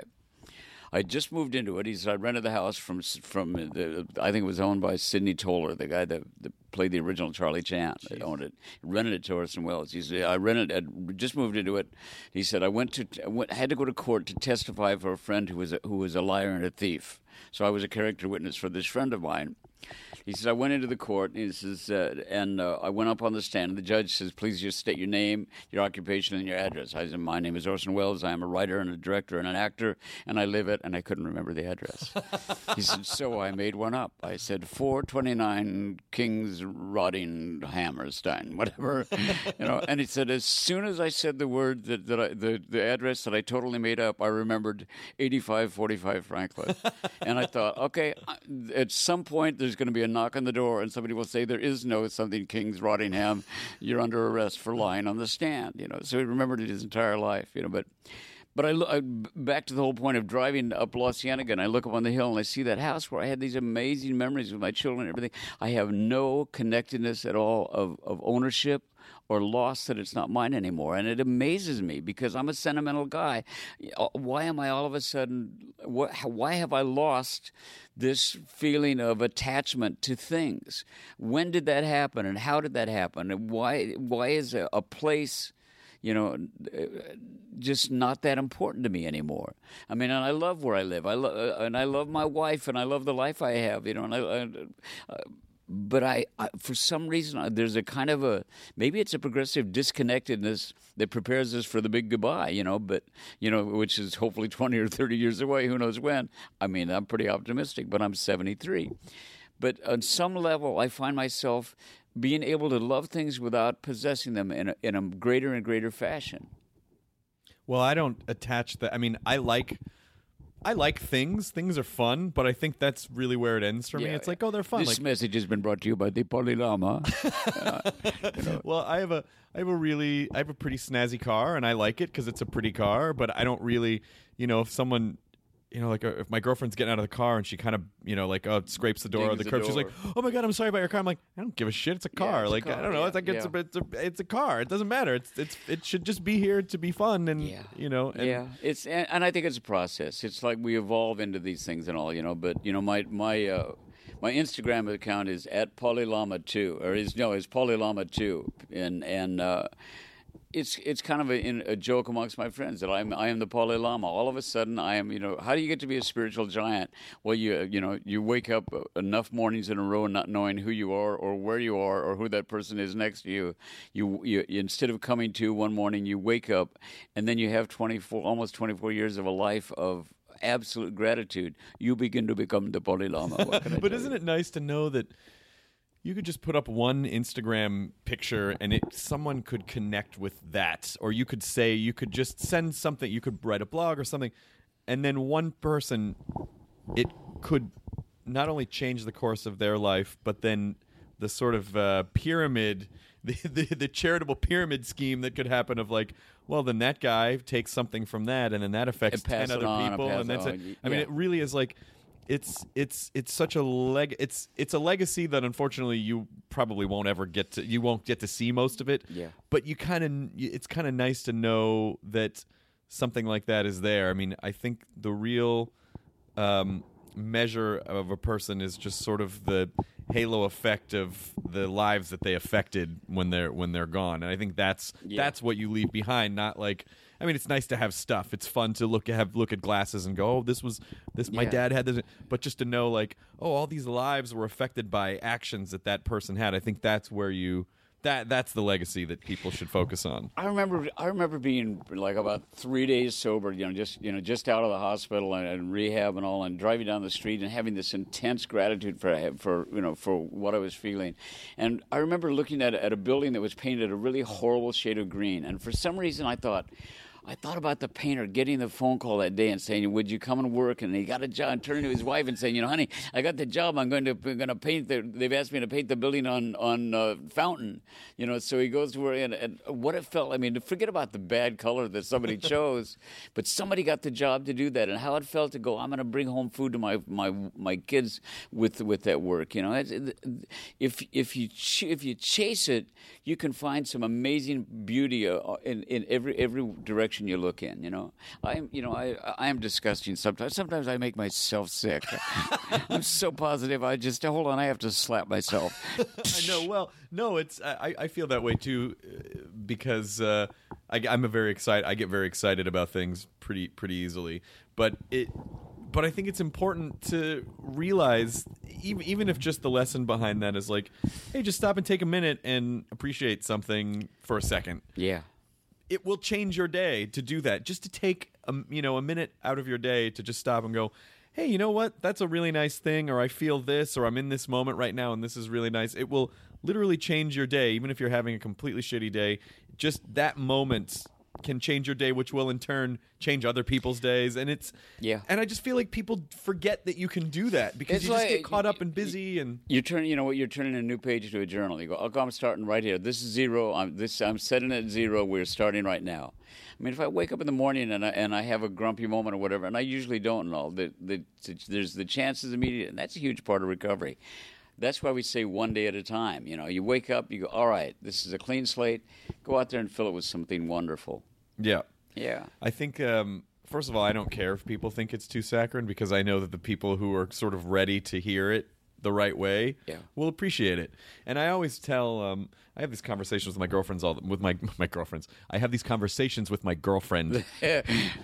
I just moved into it. He said, I rented the house from, from the, I think it was owned by Sidney Toller, the guy that, that played the original Charlie Chan. They owned it. Rented it to Orson Welles. He said, I rented it, I just moved into it. He said, I went to, I went, had to go to court to testify for a friend who was a, who was a liar and a thief. So I was a character witness for this friend of mine. He said, I went into the court, and he says, uh, and uh, I went up on the stand, and the judge says, please just state your name, your occupation, and your address. I said, my name is Orson Welles. I am a writer and a director and an actor, and I live at, and I couldn't remember the address. He said, so I made one up. I said, four twenty-nine King's Rodding Hammerstein, whatever. you know. And he said, as soon as I said the word, that, that I, the, the address that I totally made up, I remembered eighty-five forty-five Franklin. And I thought, okay, at some point there's going to be a knock on the door, and somebody will say, there is no something King's Rottingham. You're under arrest for lying on the stand. You know, so he remembered it his entire life. You know, but but I, look, I back to the whole point of driving up La Cienega, and I look up on the hill and I see that house where I had these amazing memories with my children and everything. I have no connectedness at all of, of ownership or loss that it's not mine anymore. And it amazes me because I'm a sentimental guy. Why am I all of a sudden, what, why have I lost this feeling of attachment to things? When did that happen, and how did that happen? And why, why is a, a place, you know, just not that important to me anymore? I mean, and I love where I live. I lo- and I love my wife, and I love the life I have, you know, and I... I uh, But I, I, for some reason, there's a kind of a, maybe it's a progressive disconnectedness that prepares us for the big goodbye, you know, but, you know, which is hopefully twenty or thirty years away, who knows when. I mean, I'm pretty optimistic, but I'm seventy-three. But on some level, I find myself being able to love things without possessing them in a, in a greater and greater fashion. Well, I don't attach that. I mean, I like... I like things. Things are fun, but I think that's really where it ends for me. Yeah. It's like, oh, they're fun. This like, message has been brought to you by the Polylama. uh, you know. Well, I have a, I have a really, I have a pretty snazzy car, and I like it because it's a pretty car. But I don't really, you know, if someone, you know, like uh, if my girlfriend's getting out of the car and she kind of, you know, like uh, scrapes the door Dings of the the curb, she's door. like, oh my God, I'm sorry about your car. I'm like, I don't give a shit. It's a car. it's a like car, I don't know. yeah, it's like it's, yeah. a, it's a, it's a car. It doesn't matter. It's it's it should just be here to be fun, and Yeah. you know, and, yeah, it's and, and I think it's a process. It's like we evolve into these things and all, you know. But you know, my my uh, my Instagram account is at Polylama two, or is no, it's Polylama two, and and uh, it's it's kind of a, in, a joke amongst my friends that I'm I am the Polylama. All of a sudden, I am, you know, how do you get to be a spiritual giant? Well, you you know, you wake up enough mornings in a row not knowing who you are or where you are or who that person is next to you. You, you instead of coming to one morning, you wake up, and then you have twenty-four, almost twenty-four years of a life of absolute gratitude. You begin to become the Polylama. What can I But tell isn't you? it nice to know that you could just put up one Instagram picture and it someone could connect with that, or you could say, you could just send something, you could write a blog or something, and then one person, it could not only change the course of their life, but then the sort of uh, pyramid, the, the the charitable pyramid scheme that could happen of like, well, then that guy takes something from that, and then that affects And pass ten it other on, and people, pass and that's it it. on. I mean, Yeah. it really is like, it's it's it's such a leg it's it's a legacy that unfortunately you probably won't ever get to you won't get to see most of it. Yeah. But you kind of it's kind of nice to know that something like that is there. I mean, I think the real um, measure of a person is just sort of the halo effect of the lives that they affected when they're when they're gone. And I think that's Yeah. that's what you leave behind, not like I mean, it's nice to have stuff. It's fun to look have look at glasses and go, "Oh, this was this my Yeah. dad had this." But just to know like, "Oh, all these lives were affected by actions that that person had." I think that's where you that that's the legacy that people should focus on. I remember, I remember being like about three days sober, you know, just you know, just out of the hospital and, and rehab and all, and driving down the street and having this intense gratitude for, for you know, for what I was feeling. And I remember looking at at a building that was painted a really horrible shade of green, and for some reason I thought. I thought about the painter getting the phone call that day and saying, "Would you come and work?" And he got a job, and turning to his wife and saying, "You know, honey, I got the job. I'm going to I'm going to paint. The, they've asked me to paint the building on on uh, Fountain." You know, so he goes to work, and, and what it felt. I mean, forget about the bad color that somebody chose, but somebody got the job to do that, and how it felt to go. I'm going to bring home food to my my my kids with with that work. You know, it's, if if you ch- if you chase it, you can find some amazing beauty uh, in in every every direction you look in. You know, I'm you know I I am disgusting sometimes. Sometimes I make myself sick. I'm so positive. I just hold on. I have to slap myself. I know. Well, no, it's I, I feel that way too uh, because uh, I, I'm a very excited. I get very excited about things pretty pretty easily. But it, but I think it's important to realize, even even if just the lesson behind that is like, hey, just stop and take a minute and appreciate something for a second. Yeah. It will change your day to do that. Just to take a, you know a minute out of your day to just stop and go, hey, you know what? That's a really nice thing, or I feel this, or I'm in this moment right now, and this is really nice. It will literally change your day, even if you're having a completely shitty day. Just that moment can change your day, which will in turn change other people's days. And it's yeah. And I just feel like people forget that you can do that because It's you just like- get caught up and busy. And You turn, you know what? You're turning a new page to a journal. You go, okay, I'm starting right here. This is zero. I'm this. I'm setting it at zero. We're starting right now. I mean, if I wake up in the morning and I, and I have a grumpy moment or whatever, and I usually don't, and all, the, the, there's the chances immediate, and that's a huge part of recovery. That's why we say one day at a time. You know, you wake up, you go, all right, this is a clean slate. Go out there and fill it with something wonderful. yeah. Yeah. I think, um, first of all, I don't care if people think it's too saccharine because I know that the people who are sort of ready to hear it the right way Yeah. will appreciate it. And I always tell, um, I have these conversations with my girlfriends, all with my my girlfriends. I have these conversations with my girlfriend. and,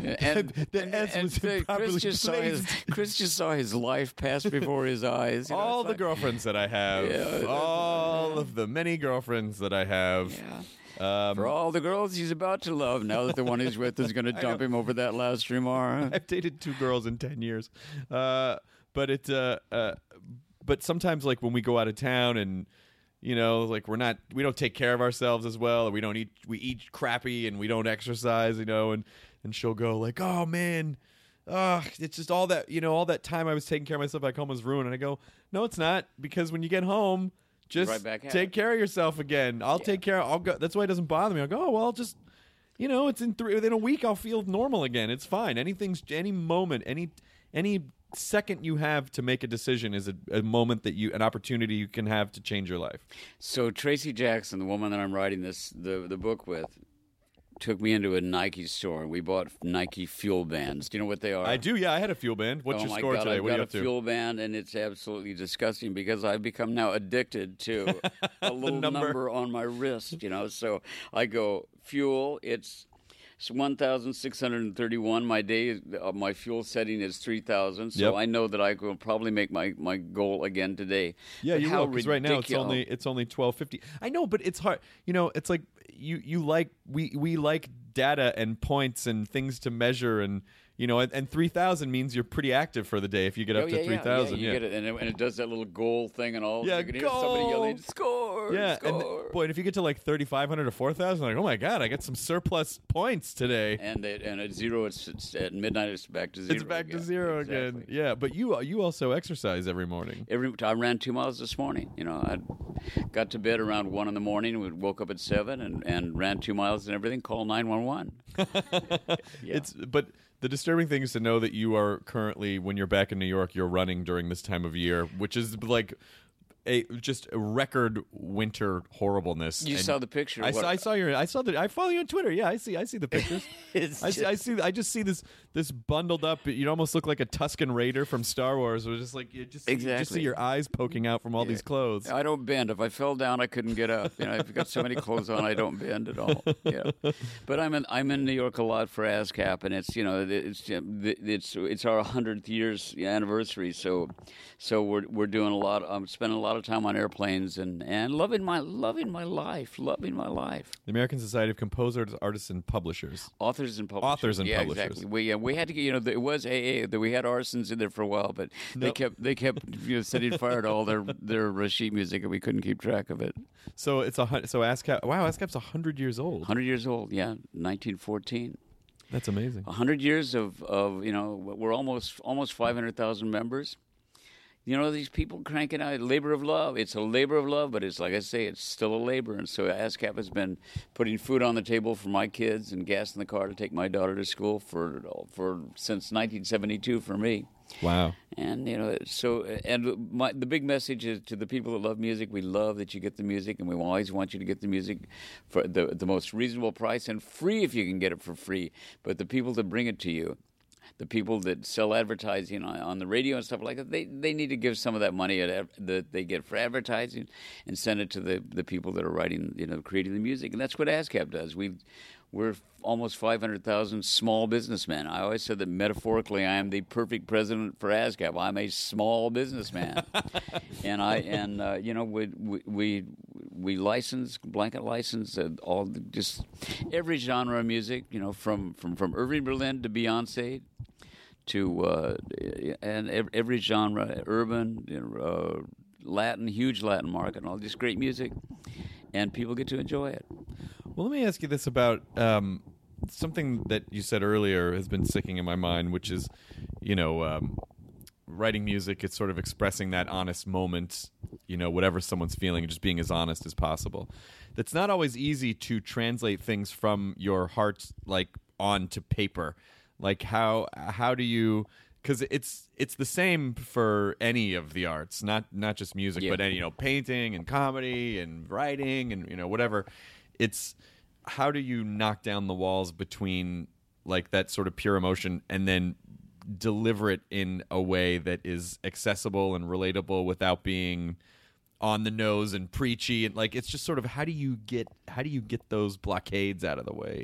The S and- was and improperly Chris just saw his placed. Chris just saw his life pass before his eyes. You know, all it's the like- girlfriends that I have, Yeah. all of the many girlfriends that I have. Yeah. Um, For all the girls he's about to love, now that the one he's with is going to dump him over that last remark. I've dated two girls in ten years, uh, but it. Uh, uh, but sometimes, like when we go out of town, and you know, like we're not, we don't take care of ourselves as well, or we don't eat, we eat crappy, and we don't exercise, you know, and and she'll go like, "Oh man, oh, it's just all that, you know, all that time I was taking care of myself back home was ruined." And I go, "No, it's not, because when you get home, just Right back at take it. care of yourself again. I'll Yeah. take care. I'll go. That's why it doesn't bother me. I'll go, oh, well, I'll just." You know, it's in three within a week. I'll feel normal again. It's fine. Anything's any moment, any any second you have to make a decision is a, a moment that you, an opportunity you can have to change your life. So Tracy Jackson, the woman that I'm writing this the the book with, took me into a Nike store. We bought Nike Fuel Bands. Do you know what they are? I do. Yeah, I had a fuel band. What's oh your my score God, today? I've What are got you a up to? fuel band, and it's absolutely disgusting because I've become now addicted to a little number. number on my wrist. You know, so I go fuel. It's one thousand six hundred thirty-one. My day, uh, my fuel setting is three thousand. So Yep. I know that I will probably make my, my goal again today. Yeah, But you how will, because right now it's ridiculous- only it's only twelve fifty. I know, but it's hard. You know, it's like you you like we we like data and points and things to measure, and you know, and, and three thousand means you're pretty active for the day if you get Oh, up yeah, to three yeah, thousand. yeah, you get it, and, it, and it does that little goal thing and all. Yeah, you can hear somebody goal. yelling, "Score! Yeah, and score!" boy, and if you get to like thirty-five hundred or four thousand, like, oh my god, I got some surplus points today. And it, and at zero, it's, it's at midnight. It's back to zero. It's back again. to zero again. Exactly. Yeah, but you you also exercise every morning. Every I ran two miles this morning. You know, I, got to bed around one in the morning. We woke up at seven and, and ran two miles and everything. Called nine one one. Yeah. It's but the disturbing thing is to know that you are currently, when you're back in New York, you're running during this time of year, which is like a just a record winter horribleness. You and saw the picture. I saw, I saw your. I saw the. I follow you on Twitter. Yeah, I see. I see the pictures. It's I see. I see. I just see this. This bundled up. You almost look like a Tusken Raider from Star Wars. It was just like you just, you just Exactly. see your eyes poking out from all Yeah. these clothes. I don't bend. If I fell down, I couldn't get up. You know, I've got so many clothes on, I don't bend at all. Yeah, but I'm in I'm in New York a lot for ASCAP, and it's you know it's it's it's our hundredth year's anniversary. So so we're we're doing a lot. I'm spending a lot of time on airplanes and, and loving my loving my life, loving my life. The American Society of Composers, Artists, and Publishers. Authors and publishers. Authors and yeah, publishers. Exactly. We yeah, we had to get you know it was A A that we had arsons in there for a while, but they Nope. kept they kept you know setting fire to all their their sheet music, and we couldn't keep track of it. So it's a hun- so ASCAP. Wow, ASCAP's a hundred years old. Hundred years old, yeah, nineteen fourteen. That's amazing. A hundred years of, of you know we're almost almost five hundred thousand members. You know, these people cranking out labor of love. It's a labor of love, but it's like I say, it's still a labor. And so ASCAP has been putting food on the table for my kids and gas in the car to take my daughter to school for for since nineteen seventy-two for me. Wow. And you know, so and my, the big message is to the people that love music: we love that you get the music, and we always want you to get the music for the the most reasonable price and free if you can get it for free. But the people that bring it to you, the people that sell advertising on, on the radio and stuff like that, they, they need to give some of that money at, that they get for advertising and send it to the, the people that are writing, you know, creating the music. And that's what ASCAP does. We we're almost five hundred thousand small businessmen. I always said that metaphorically, I am the perfect president for ASCAP. I'm a small businessman, and I and uh, you know we we we, we license blanket license uh, all the, just every genre of music. You know, from from from Irving Berlin to Beyonce. To uh, and every genre, urban, you know, uh, Latin, huge Latin market, and all this great music, and people get to enjoy it. Well, let me ask you this about um, something that you said earlier has been sticking in my mind, which is, you know, um, writing music. It's sort of expressing that honest moment, you know, whatever someone's feeling, just being as honest as possible. That's not always easy to translate things from your heart, like, onto paper. Like how how do you? Because it's it's the same for any of the arts, not not just music, Yeah. but any, you know, painting and comedy and writing and, you know, whatever. It's how do you knock down the walls between like that sort of pure emotion and then deliver it in a way that is accessible and relatable without being on the nose and preachy, and like it's just sort of how do you get how do you get those blockades out of the way?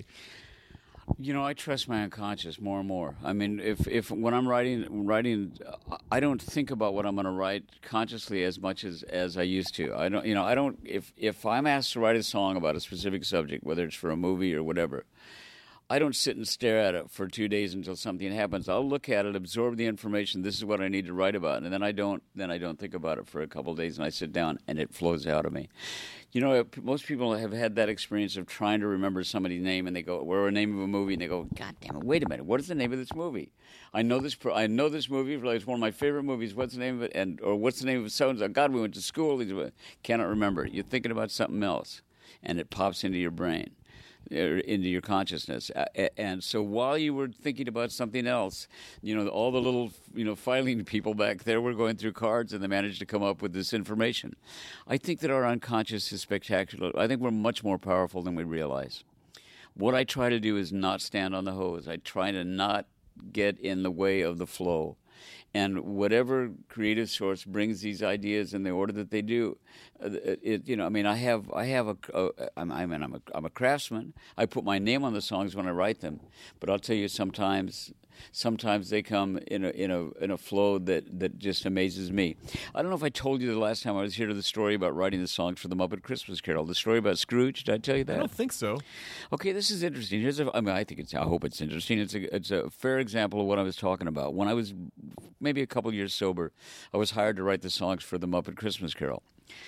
You know, I trust my unconscious more and more. I mean, if, if when I'm writing, writing, I don't think about what I'm going to write consciously as much as, as I used to. I don't, you know, I don't. If if I'm asked to write a song about a specific subject, whether it's for a movie or whatever, I don't sit and stare at it for two days until something happens. I'll look at it, absorb the information. This is what I need to write about, and then I don't. Then I don't think about it for a couple of days, and I sit down, and it flows out of me. You know, most people have had that experience of trying to remember somebody's name, and they go, "Or a name of a movie," and they go, "God damn it! Wait a minute! What is the name of this movie? I know this. Pro- I know this movie. It's one of my favorite movies. What's the name of it? And or what's the name of so and so? God, we went to school. Cannot remember. You're thinking about something else, and it pops into your brain." Into your consciousness, and so while you were thinking about something else, you know, all the little, you know, filing people back there were going through cards, and they managed to come up with this information. I think that our unconscious is spectacular. I think we're much more powerful than we realize. What I try to do is not stand on the hose. I try to not get in the way of the flow. And whatever creative source brings these ideas in the order that they do, it, it, you know, I mean, I have, I have a, a I'm, I mean, I'm a, I'm a craftsman. I put my name on the songs when I write them, but I'll tell you, sometimes, sometimes they come in a, in a, in a flow that, that just amazes me. I don't know if I told you the last time I was here the story about writing the songs for the Muppet Christmas Carol, the story about Scrooge. Did I tell you that? I don't think so. Okay, this is interesting. Here's a, I mean, I think it's, I hope it's interesting. It's a, it's a fair example of what I was talking about. When I was maybe a couple years sober, I was hired to write the songs for the Muppet Christmas Carol.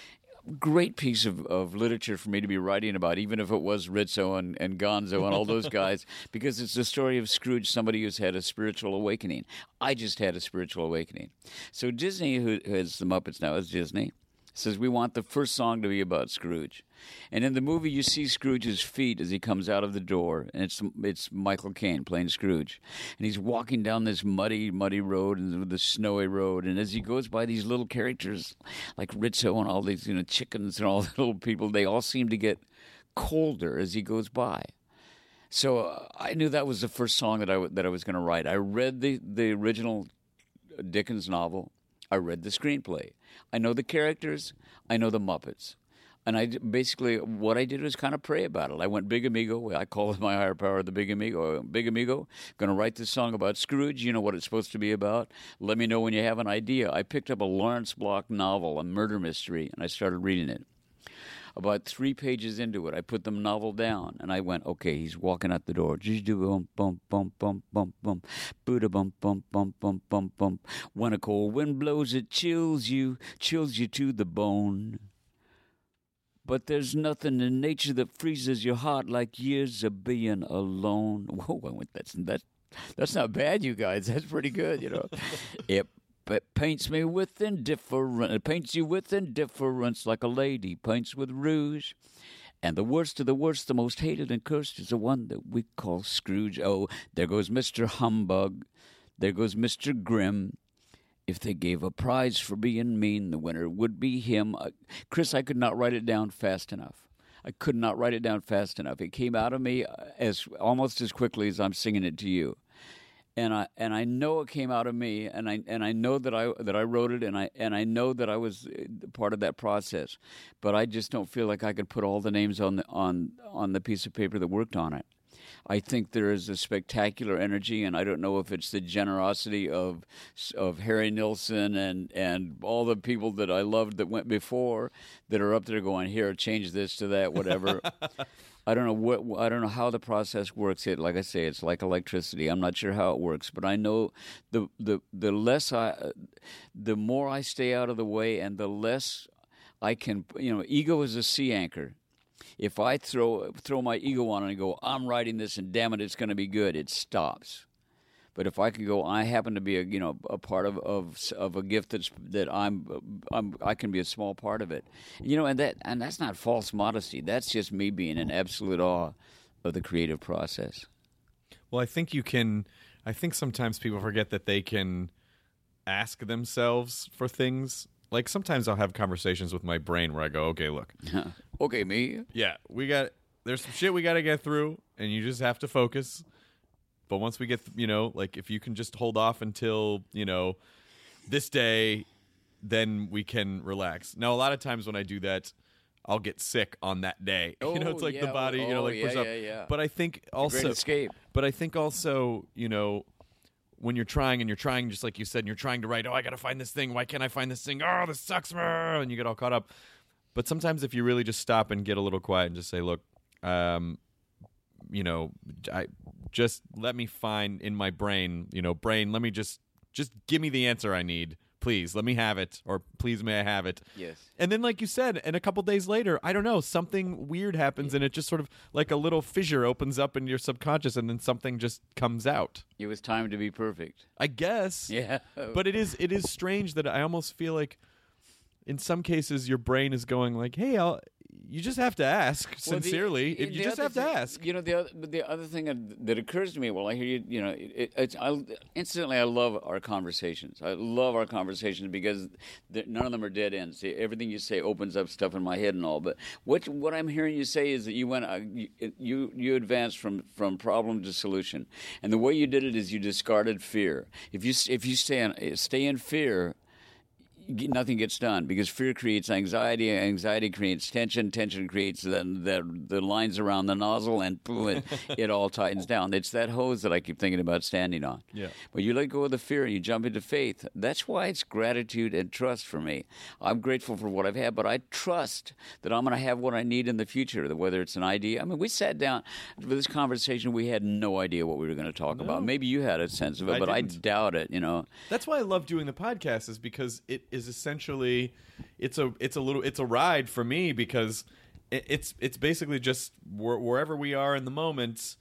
Great piece of, of literature for me to be writing about, even if it was Rizzo and, and Gonzo and all those guys, because it's the story of Scrooge, somebody who's had a spiritual awakening. I just had a spiritual awakening. So Disney, who, who has the Muppets now, is Disney, says, we want the first song to be about Scrooge. And in the movie, you see Scrooge's feet as he comes out of the door, and it's it's Michael Caine playing Scrooge. And he's walking down this muddy, muddy road, and the snowy road, and as he goes by these little characters, like Rizzo and all these, you know, chickens and all the little people, they all seem to get colder as he goes by. So uh, I knew that was the first song that I, w- that I was going to write. I read the, the original Dickens novel. I read the screenplay. I know the characters. I know the Muppets. And I basically, what I did was kind of pray about it. I went Big Amigo. I call it my higher power, the Big Amigo. Big Amigo, going to write this song about Scrooge. You know what it's supposed to be about. Let me know when you have an idea. I picked up a Lawrence Block novel, a murder mystery, and I started reading it. About three pages into it, I put the novel down, and I went, okay, he's walking out the door. Bum, bum, bum, bum, bum, bum. Buddha, bum, bum, bum, bum, bum, bum. When a cold wind blows, it chills you, chills you to the bone. But there's nothing in nature that freezes your heart like years of being alone. Whoa, I went, that's, that's, that's not bad, you guys. That's pretty good, you know. It It paints me with indifference. It paints you with indifference like a lady paints with rouge. And the worst of the worst, the most hated and cursed, is the one that we call Scrooge. Oh, there goes Mister Humbug. There goes Mister Grimm. If they gave a prize for being mean, the winner would be him. Uh, Chris, I could not write it down fast enough. I could not write it down fast enough. It came out of me as almost as quickly as I'm singing it to you. And I and I know it came out of me, and I and I know that I that I wrote it, and I and I know that I was part of that process, but I just don't feel like I could put all the names on the on on the piece of paper that worked on it. I think there is a spectacular energy, and I don't know if it's the generosity of of Harry Nilsson and, and all the people that I loved that went before that are up there going, here, change this to that, whatever. I don't know what I don't know how the process works. It, like I say, it's like electricity. I'm not sure how it works, but I know the the the less I, the more I stay out of the way, and the less I can. You know, ego is a sea anchor. If I throw throw my ego on it and go, I'm writing this, and damn it, it's going to be good, it stops. But if I can go, I happen to be a you know a part of of, of a gift that's that I'm, I'm I can be a small part of it, you know, and that and that's not false modesty. That's just me being in absolute awe of the creative process. Well, I think you can. I think sometimes people forget that they can ask themselves for things. Like sometimes I'll have conversations with my brain where I go, okay, look, okay, me, yeah, we got there's some shit we got to get through, and you just have to focus. But once we get, you know, like if you can just hold off until, you know, this day, then we can relax. Now, a lot of times when I do that, I'll get sick on that day. Oh, you know, it's like yeah. the body, oh, you know, like yeah, puts up. yeah, yeah. But I think also, Great escape. But I think also, you know, when you're trying and you're trying, just like you said, and you're trying to write, oh, I got to find this thing. Why can't I find this thing? Oh, this sucks. And you get all caught up. But sometimes if you really just stop and get a little quiet and just say, look, um, you know, I just let me find in my brain, you know, brain, let me just, just give me the answer I need. Please, let me have it. Or please, may I have it? Yes. And then, like you said, and a couple days later, I don't know, something weird happens, yeah. and it just sort of like a little fissure opens up in your subconscious, and then something just comes out. It was time to be perfect. I guess. Yeah. But it is it is strange that I almost feel like in some cases your brain is going like, hey, I'll, you just have to ask sincerely. Well, the, you the just have thing, to ask. You know, the other, the other thing that occurs to me, well, I hear you, you know, it, it's, I, instantly I love our conversations. I love our conversations because none of them are dead ends. Everything you say opens up stuff in my head and all. But what what I'm hearing you say is that you went, uh, you you advanced from, from problem to solution. And the way you did it is you discarded fear. If you, if you stay, in, stay in fear, nothing gets done because fear creates anxiety. Anxiety creates tension. Tension creates the the, the lines around the nozzle, and it, it all tightens down. It's that hose that I keep thinking about standing on. Yeah. But you let go of the fear and you jump into faith. That's why it's gratitude and trust for me. I'm grateful for what I've had, but I trust that I'm going to have what I need in the future, whether it's an idea. I mean, we sat down for this conversation. We had no idea what we were going to talk no. about. Maybe you had a sense of it, I but didn't. I doubt it, you know. That's why I love doing the podcast, is because it is essentially it's a it's a little it's a ride for me, because it, it's it's basically just wh- wherever we are in the moment,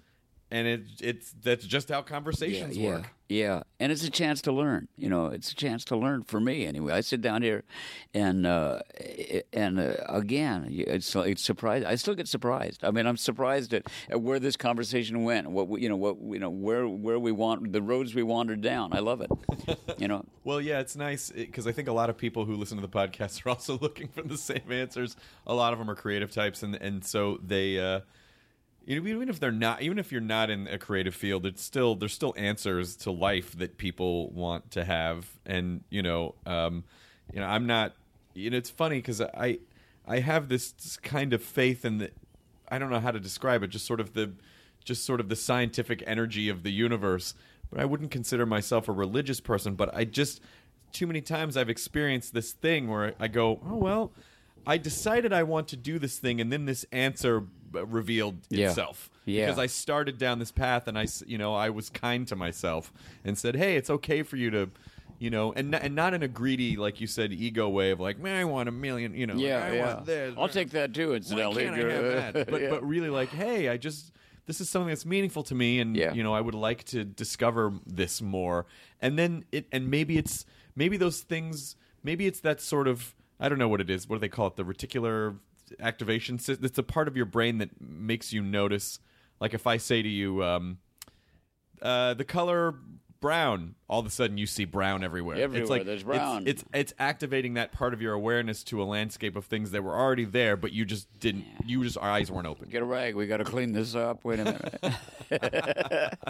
and it it's that's just how conversations yeah, work. Yeah, yeah, and it's a chance to learn. You know, it's a chance to learn for me anyway. I sit down here, and uh, and uh, again, it's it's surprised. I still get surprised. I mean, I'm surprised at, at where this conversation went. What we, you know, what you know, where where we want the roads we wandered down. I love it. You know. Well, yeah, it's nice because I think a lot of people who listen to the podcast are also looking for the same answers. A lot of them are creative types, and and so they. Uh, You know, even if they're not, even if you're not in a creative field, it's still there's still answers to life that people want to have, and you know, um, you know, I'm not. You know, it's funny because I, I have this kind of faith in the, I don't know how to describe it, just sort of the, just sort of the scientific energy of the universe. But I wouldn't consider myself a religious person. But I just too many times I've experienced this thing where I go, oh well, I decided I want to do this thing, and then this answer revealed yeah. itself yeah. because I started down this path, and I, you know, I was kind to myself and said, "Hey, it's okay for you to, you know," and and not in a greedy, like you said, ego way of like, "Man, I want a million," you know, yeah, like, I yeah. want this. I'll take that too. Incidentally, why can't I have that? But yeah. but really, like, hey, I just this is something that's meaningful to me, and yeah. you know, I would like to discover this more, and then it, and maybe it's maybe those things, maybe it's that sort of. I don't know what it is. What do they call it? The reticular activation system. It's a part of your brain that makes you notice. Like if I say to you, um, uh, the color brown, all of a sudden you see brown everywhere. Everywhere it's like, there's brown. It's, it's it's activating that part of your awareness to a landscape of things that were already there, but you just didn't. You just our eyes weren't open. Get a rag. We got to clean this up. Wait a minute.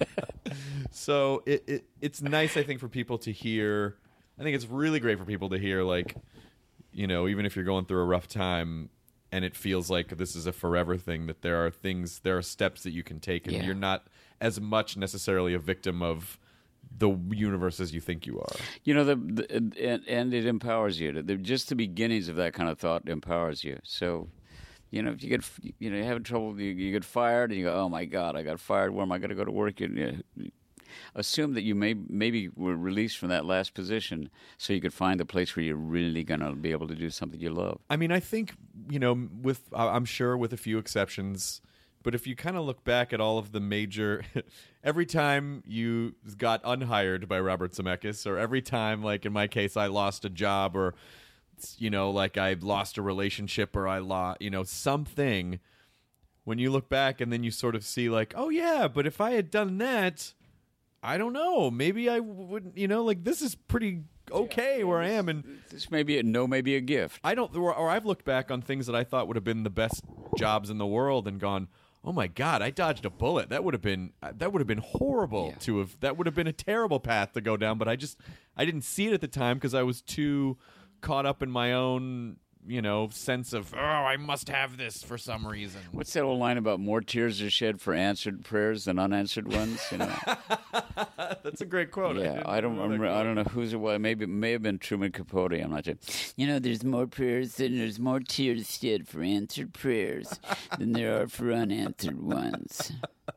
So it, it it's nice, I think, for people to hear. I think it's really great for people to hear, like, you know, even if you're going through a rough time and it feels like this is a forever thing, that there are things, there are steps that you can take, and yeah. you're not as much necessarily a victim of the universe as you think you are. You know, the, the and, and it empowers you. The, just the beginnings of that kind of thought empowers you. So, you know, if you get, you know, you have trouble, you, you get fired, and you go, oh my God, I got fired. Where am I going to go to work? You know, assume that you may maybe were released from that last position so you could find the place where you're really going to be able to do something you love. I mean, I think, you know, with I'm sure with a few exceptions, but if you kind of look back at all of the major, every time you got unhired by Robert Zemeckis, or every time, like in my case, I lost a job, or, you know, like I lost a relationship, or I lost, you know, something, when you look back and then you sort of see like, oh yeah, but if I had done that, I don't know. Maybe I wouldn't. You know, like this is pretty okay yeah, where I am, and this may be a no, maybe a gift. I don't, or, or I've looked back on things that I thought would have been the best jobs in the world, and gone, oh my God, I dodged a bullet. That would have been that would have been horrible yeah. to have. That would have been a terrible path to go down. But I just I didn't see it at the time because I was too caught up in my own, you know, sense of, oh, I must have this for some reason. What's that old line about more tears are shed for answered prayers than unanswered ones? You know, that's a great quote. Yeah, I, I don't, remember, I don't know whose it was. Maybe it may have been Truman Capote. I'm not sure. You know, there's more prayers than there's more tears shed for answered prayers than there are for unanswered ones.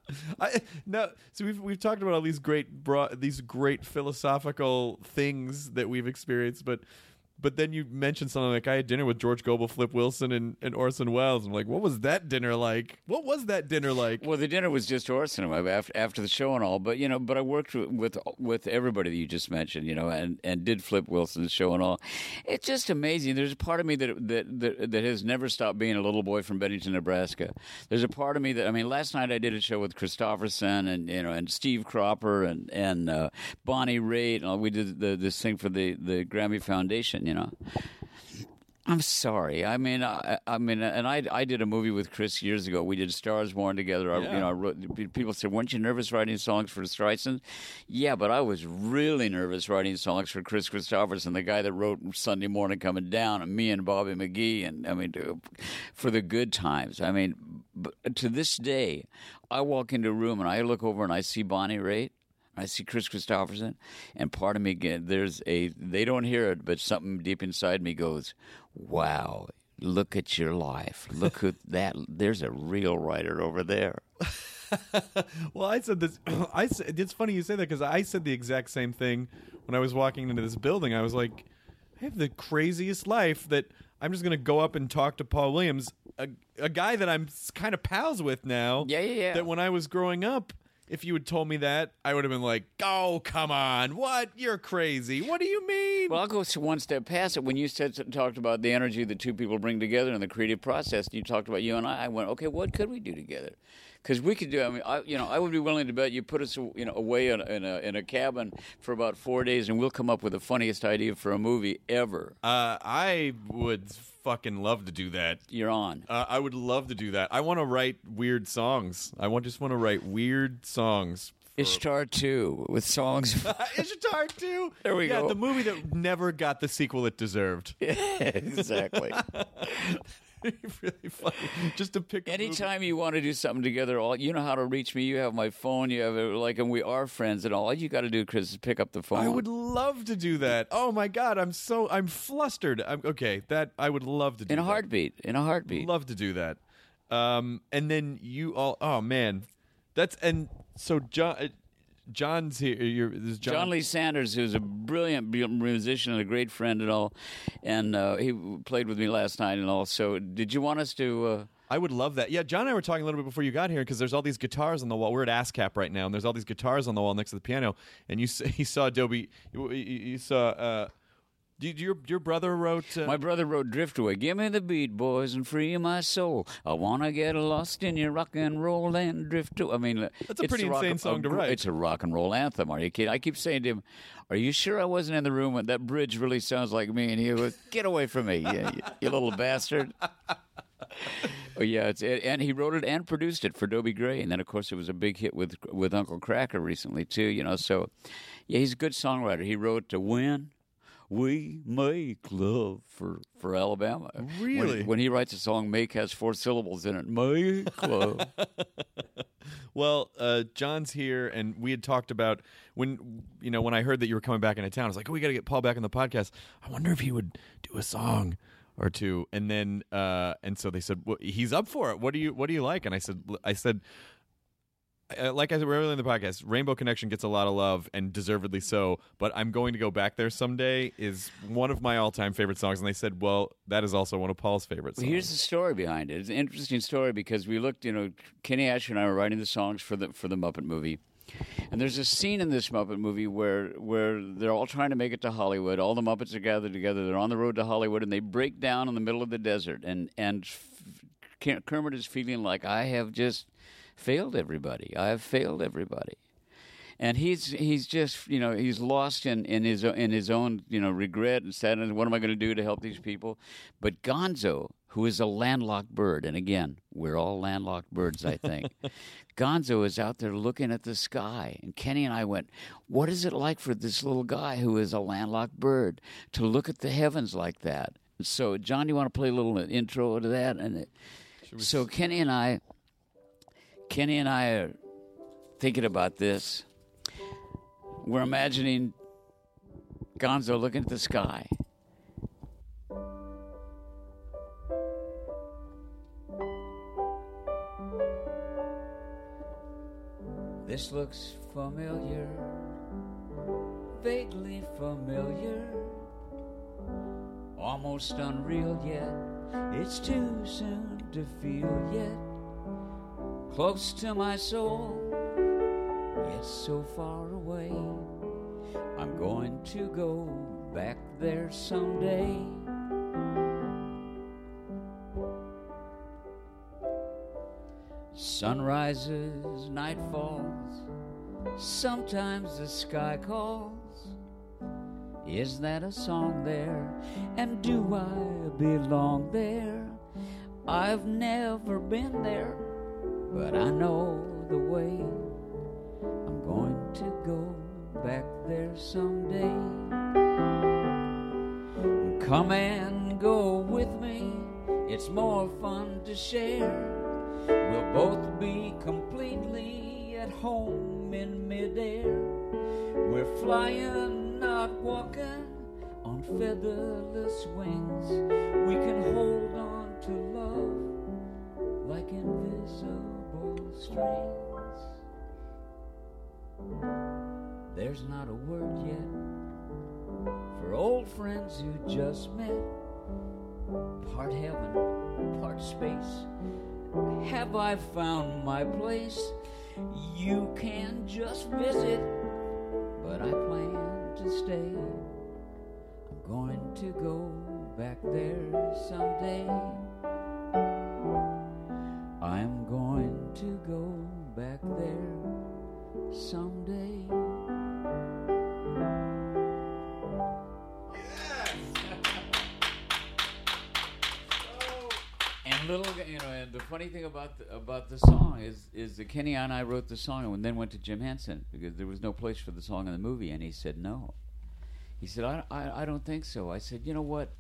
I, no, so we've we've talked about all these great broad, these great philosophical things that we've experienced, but. But then you mentioned something like, I had dinner with George Gobel, Flip Wilson, and, and Orson Welles. I'm like, what was that dinner like? What was that dinner like? Well, the dinner was just Orson after, after the show and all. But, you know, but I worked with with everybody that you just mentioned, you know, and, and did Flip Wilson's show and all. It's just amazing. There's a part of me that, that, that, that has never stopped being a little boy from Bennington, Nebraska. There's a part of me that, I mean, last night I did a show with Christopherson and, you know, and Steve Cropper and, and uh, Bonnie Raitt. And all. We did the, this thing for the, the Grammy Foundation, you know. I'm sorry. I mean, I, I mean, and I, I did a movie with Chris years ago. We did Stars Born together. I, yeah. You know, I wrote, people said, "Weren't you nervous writing songs for Streisand?" Yeah, but I was really nervous writing songs for Chris Christopherson, the guy that wrote Sunday Morning Coming Down, and me and Bobby McGee, and I mean, for the good times. I mean, to this day, I walk into a room and I look over and I see Bonnie Raitt. I see Chris Christopherson, and part of me, there's a, they don't hear it, but something deep inside me goes, wow, look at your life. Look at that. There's a real writer over there. Well, I said this, I said, it's funny you say that because I said the exact same thing when I was walking into this building. I was like, I have the craziest life that I'm just going to go up and talk to Paul Williams, a, a guy that I'm kind of pals with now. Yeah, yeah, yeah. That when I was growing up, if you had told me that, I would have been like, oh, come on. What? You're crazy. What do you mean? Well, I'll go one step past it. When you said talked about the energy that two people bring together in the creative process, and you talked about you and I, I went, okay, what could we do together? Because we could do. I mean, I, you know, I would be willing to bet you put us, you know, away in a, in a in a cabin for about four days, and we'll come up with the funniest idea for a movie ever. Uh, I would fucking love to do that. You're on. Uh, I would love to do that. I want to write weird songs. I want just want to write weird songs. For... Ishtar two with songs. Ishtar two. There we yeah, go. The movie that never got the sequel it deserved. Exactly. Really funny. Just to pick. Anytime you want to do something together, all you know how to reach me. You have my phone. You have like, and we are friends. And all, all you got to do, Chris, is pick up the phone. I would love to do that. Oh my God, I'm so I'm flustered. I'm, okay, that I would love to do. In a that. heartbeat. In a heartbeat. Love to do that. Um, and then you all. Oh man, that's and so John. Uh, John's here. You're, this is John. John Lee Sanders, who's a brilliant musician and a great friend and all, and uh, he played with me last night and all. So, did you want us to? Uh... I would love that. Yeah, John and I were talking a little bit before you got here because there's all these guitars on the wall. We're at ASCAP right now, and there's all these guitars on the wall next to the piano. And you you saw Adobe. You, you saw. Uh, Did your your brother wrote? Uh... My brother wrote Driftaway. Give me the beat, boys, and free my soul. I wanna get lost in your rock and roll and drift away. I mean, that's a it's pretty a rock, insane song a, to write. It's a rock and roll anthem. Are you kidding? I keep saying to him, "Are you sure I wasn't in the room when that bridge really sounds like me?" And he goes, "Get away from me, you, you, you little bastard." Oh yeah, it's it, and he wrote it and produced it for Dobie Gray, and then of course it was a big hit with with Uncle Kracker recently too. You know, so yeah, he's a good songwriter. He wrote "To Win We Make Love" for, for Alabama. Really? When, when he writes a song, "Make" has four syllables in it. Make love. Well, uh, John's here, and we had talked about when you know when I heard that you were coming back into town. I was like, "Oh, we got to get Paul back on the podcast." I wonder if he would do a song or two, and then uh, and so they said, well, "He's up for it. What do you What do you like?" And I said, "I said." Uh, like I said earlier in the podcast, Rainbow Connection gets a lot of love, and deservedly so, but I'm Going to Go Back There Someday is one of my all-time favorite songs, and they said, well, that is also one of Paul's favorite songs. Well, here's the story behind it. It's an interesting story because we looked, you know, Kenny Asher and I were writing the songs for the for the Muppet movie, and there's a scene in this Muppet movie where where they're all trying to make it to Hollywood. All the Muppets are gathered together. They're on the road to Hollywood, and they break down in the middle of the desert, and, and Kermit is feeling like, I have just... failed everybody. I have failed everybody, and he's he's just you know he's lost in, in his in his own you know regret and sadness. What am I going to do to help these people? But Gonzo, who is a landlocked bird, and again, we're all landlocked birds, I think. Gonzo is out there looking at the sky, and Kenny and I went, "What is it like for this little guy who is a landlocked bird to look at the heavens like that?" So, John, do you want to play a little intro to that? And it, so Kenny and I. Kenny and I are thinking about this. We're imagining Gonzo looking at the sky. This looks familiar, vaguely familiar, almost unreal yet. It's too soon to feel yet. Close to my soul, yet so far away. I'm going to go back there someday. Sun rises, night falls, sometimes the sky calls. Is that a song there? And do I belong there? I've never been there, but I know the way. I'm going to go back there someday. Come and go with me, it's more fun to share. We'll both be completely at home in midair. We're flying, not walking, on featherless wings. We can hold on to love like invisible strings. There's not a word yet for old friends who just met. part heaven, part space. Have I found my place? You can just visit, but I plan to stay. I'm going to go back there someday. I'm going to go back there someday. And little, you know, and the funny thing about the, about the song is is that Kenny and I wrote the song and then went to Jim Henson because there was no place for the song in the movie, and he said no. He said, I, I, I don't think so. I said, you know what?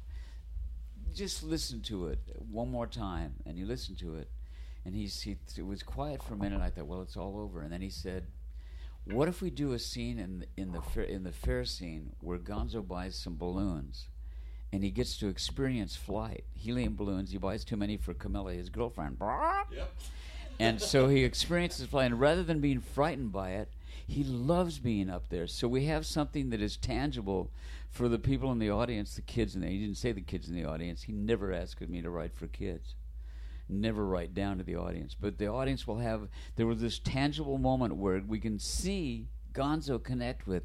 Just listen to it one more time. And he listened to it, and he, he it was quiet for a minute. I thought, well, it's all over. And then he said, what if we do a scene in the, in the fair, in the fair scene where Gonzo buys some balloons, and he gets to experience flight, helium balloons. He buys too many for Camilla, his girlfriend. Yep. And so he experiences flight, and rather than being frightened by it, he loves being up there. So we have something that is tangible for the people in the audience, the kids in the, he didn't say the kids in the audience. He never asked me to write for kids. Never write down to the audience. But the audience will have, there was this tangible moment where we can see Gonzo connect with,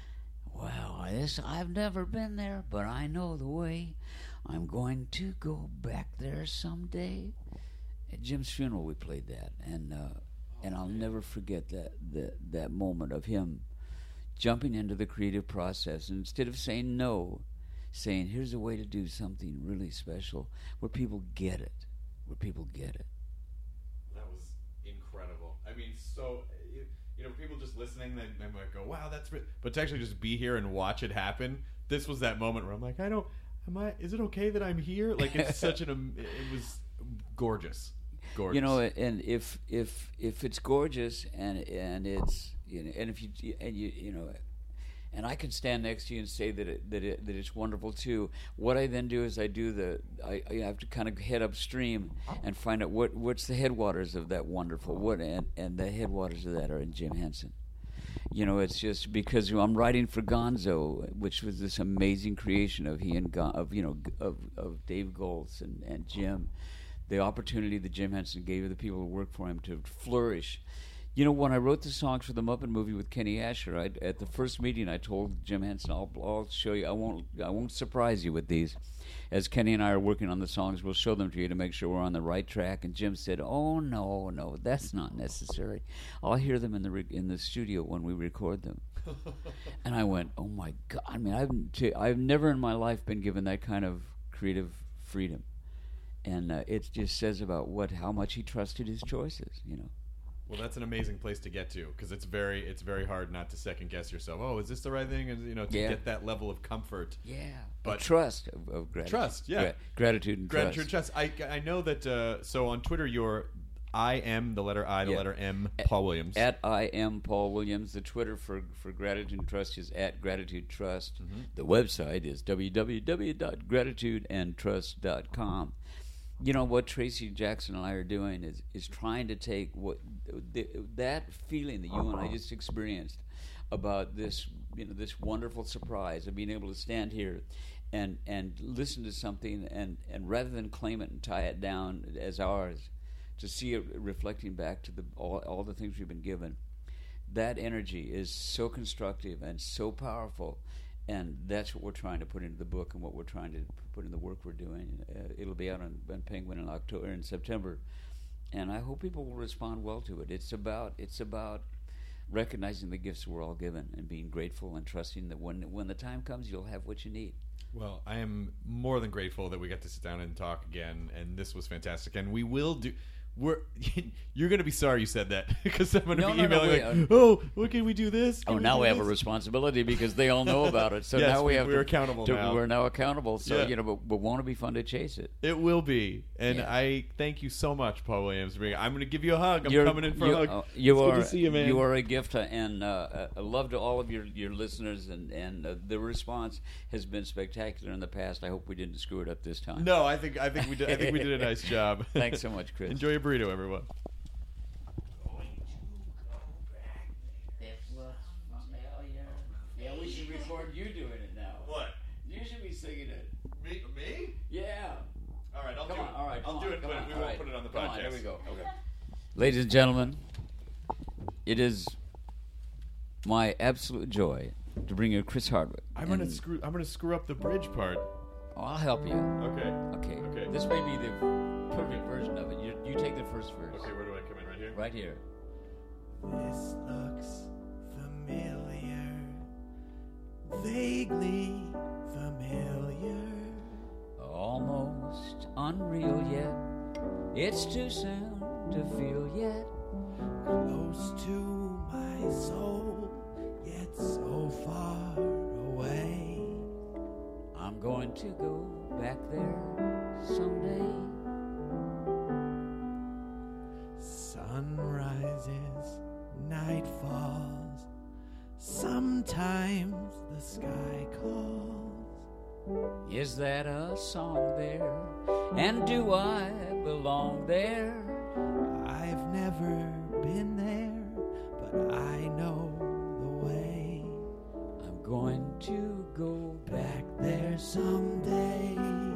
well, this, I've never been there, but I know the way. I'm going to go back there someday. At Jim's funeral, we played that, and uh, and I'll never forget that, that that moment of him jumping into the creative process, and instead of saying no, saying, here's a way to do something really special where people get it, where people get it. That was incredible. I mean, so, you, you know, people just listening, they, they might go, wow, that's... Re-. But to actually just be here and watch it happen, this was that moment where I'm like, I don't... Am I? Is it okay that I'm here? Like, it's such an... It was gorgeous. Gorgeous. You know, and if if if it's gorgeous and and it's you know, and if you and you you know, and I can stand next to you and say that it, that it, that it's wonderful too. What I then do is I do the I, I have to kind of head upstream and find out what what's the headwaters of that wonderful what and and the headwaters of that are in Jim Henson. You know, it's just because I'm writing for Gonzo, which was this amazing creation of he and Gon, of you know of of Dave Goltz and and Jim. The opportunity that Jim Henson gave the people who work for him to flourish. You know, when I wrote the songs for the Muppet movie with Kenny Asher, I, at the first meeting, I told Jim Henson, "I'll, I'll show you. I won't. I won't surprise you with these. As Kenny and I are working on the songs, we'll show them to you to make sure we're on the right track." And Jim said, "Oh no, no, that's not necessary. I'll hear them in the re- in the studio when we record them." And I went, "Oh my God! I mean, I've t- I've never in my life been given that kind of creative freedom." And uh, it just says about what how much he trusted his choices, you know. Well, that's an amazing place to get to because it's very it's very hard not to second guess yourself. Oh, is this the right thing? And you know, to yeah. get that level of comfort. Yeah, but of trust of, of gratitude. Trust, yeah, Gra- gratitude and gratitude, trust. trust. I I know that. Uh, so on Twitter, you're I am the letter I, the yeah. letter M, Paul Williams. At I am Paul Williams. The Twitter for for gratitude and trust is at gratitude trust. Mm-hmm. The website is w w w dot gratitude and trust dot com. You know what Tracy Jackson and I are doing is is trying to take what the, that feeling that you and I just experienced about this you know this wonderful surprise of being able to stand here and and listen to something and, and rather than claim it and tie it down as ours, to see it reflecting back to the all, all the things we've been given. That energy is so constructive and so powerful. And that's what we're trying to put into the book and what we're trying to put in the work we're doing. Uh, it'll be out on, on Penguin in October, in September, and I hope people will respond well to it. It's about it's about recognizing the gifts we're all given and being grateful and trusting that when when the time comes, you'll have what you need. Well, I am more than grateful that we got to sit down and talk again, and this was fantastic. And we will do. We're you're gonna be sorry you said that because I'm gonna no, be no, emailing no, like, wait, oh, well, can we do this? Can oh, we now do we have this? a responsibility because they all know about it. So yes, now we, we have we're to, accountable to, now. We're now accountable. So yeah. you know, but, but won't it be fun to chase it? It will be, and yeah. I thank you so much, Paul Williams. I'm gonna give you a hug. I'm You're, coming in for a hug. Uh, you it's are good to see you, man. You are a gift, uh, and uh, a love to all of your, your listeners, and and uh, the response has been spectacular in the past. I hope we didn't screw it up this time. No, I think I think we did. I think we did a nice job. Thanks so much, Chris. Enjoy your burrito, everyone. Yeah, we should record you doing it now. What? You should be singing it. Me? Me? Yeah. right, I'll come do on, it. all right, I'll come do on, it, come but on, we all won't right. put it on the Come podcast. on, here we go. Okay. Ladies and gentlemen, it is my absolute joy to bring you Chris Hardwick. I'm gonna screw. I'm gonna screw up the bridge part. Oh, I'll help you. Okay. Okay. Okay. This may be the perfect version of it. You, you take the first verse. Okay, where do I come in? Right here. Right here. This looks familiar, vaguely familiar. Almost unreal yet. It's too soon to feel yet. Close to my soul, yet so far away. I'm going to go back there someday. Sun rises, night falls. Sometimes the sky calls. Is that a song there? And do I belong there? I've never been there, but I know the way. I'm going to go Back there someday.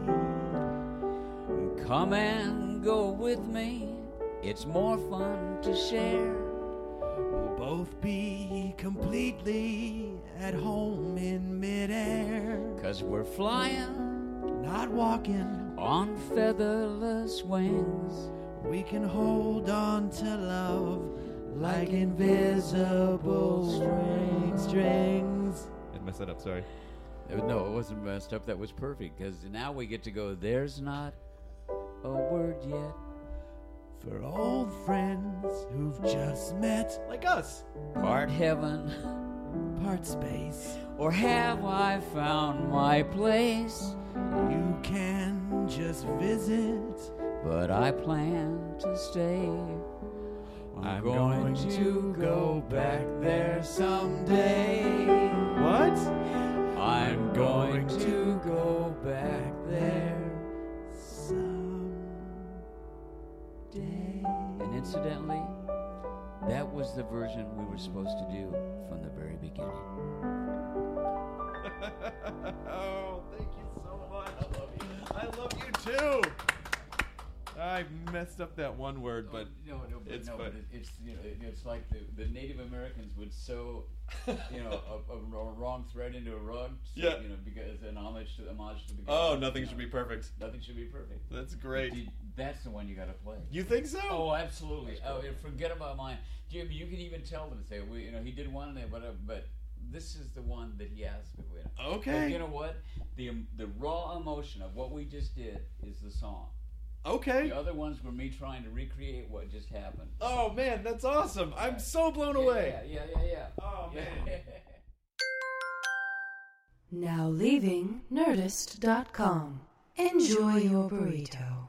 Come and go with me. It's more fun to share. We'll both be completely at home in midair. 'Cause we're flying, not walking on featherless wings. We can hold on to love like invisible strings. strings. I messed that up. Sorry. No, it wasn't messed up. That was perfect. Because now we get to go, there's not a word yet. For old friends who've just met, like us. Part heaven, part space. Or have I found my place? You can just visit, but I plan to stay. I'm, I'm going, going to, to go back there someday. What? I'm going to go back there someday. And incidentally, that was the version we were supposed to do from the very beginning. Oh, thank you so much. I love you. I love you too. I messed up that one word, but no, no, but it's no, fun. but it, it's you know, it, it's like the, the Native Americans would sew, you know, a, a, a wrong thread into a rug. So, Yeah. You know, because an homage to homage to the. Oh, nothing should be perfect. Nothing should be perfect. That's great. Did, that's the one you got to play. You think so? Oh, absolutely. Oh, yeah, forget about mine. Jim, you can even tell them, say, we, you know, he did one, and but but this is the one that he asked me. Okay. But you know what? The um, the raw emotion of what we just did is the song. Okay. The other ones were me trying to recreate what just happened. Oh man, that's awesome! I'm Yeah. so blown Yeah, away. Yeah, yeah, yeah, yeah. Oh man. Now leaving Nerdist dot com. Enjoy your burrito.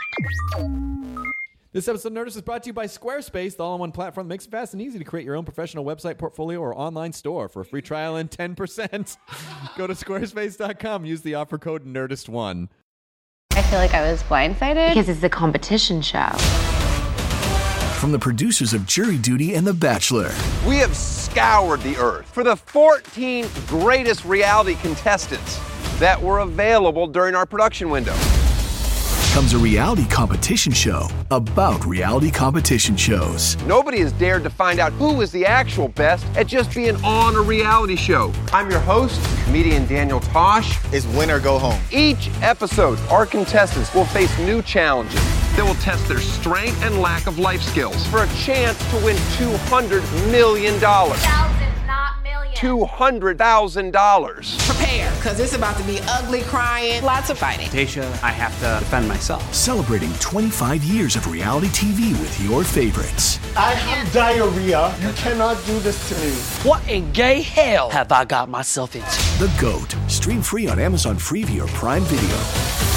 This episode of Nerdist is brought to you by Squarespace, the all-in-one platform that makes it fast and easy to create your own professional website, portfolio, or online store. For a free trial and ten percent, go to squarespace dot com. Use the offer code Nerdist one. I feel like I was blindsided because it's a competition show. From the producers of Jury Duty and The Bachelor. We have scoured the earth for the fourteen greatest reality contestants that were available during our production window. Comes a reality competition show about reality competition shows. Nobody has dared to find out who is the actual best at just being on a reality show. I'm your host, comedian Daniel Tosh. It's win or go home. Each episode, our contestants will face new challenges that will test their strength and lack of life skills for a chance to win two hundred million dollars. Thousands, not millions. two hundred thousand dollars. Prepare, because it's about to be ugly crying, lots of fighting. Tasha, I have to defend myself. Celebrating twenty-five years of reality T V with your favorites. I have diarrhea. You cannot do this to me. What in gay hell have I got myself into? The GOAT. Stream free on Amazon Freevee or Prime Video.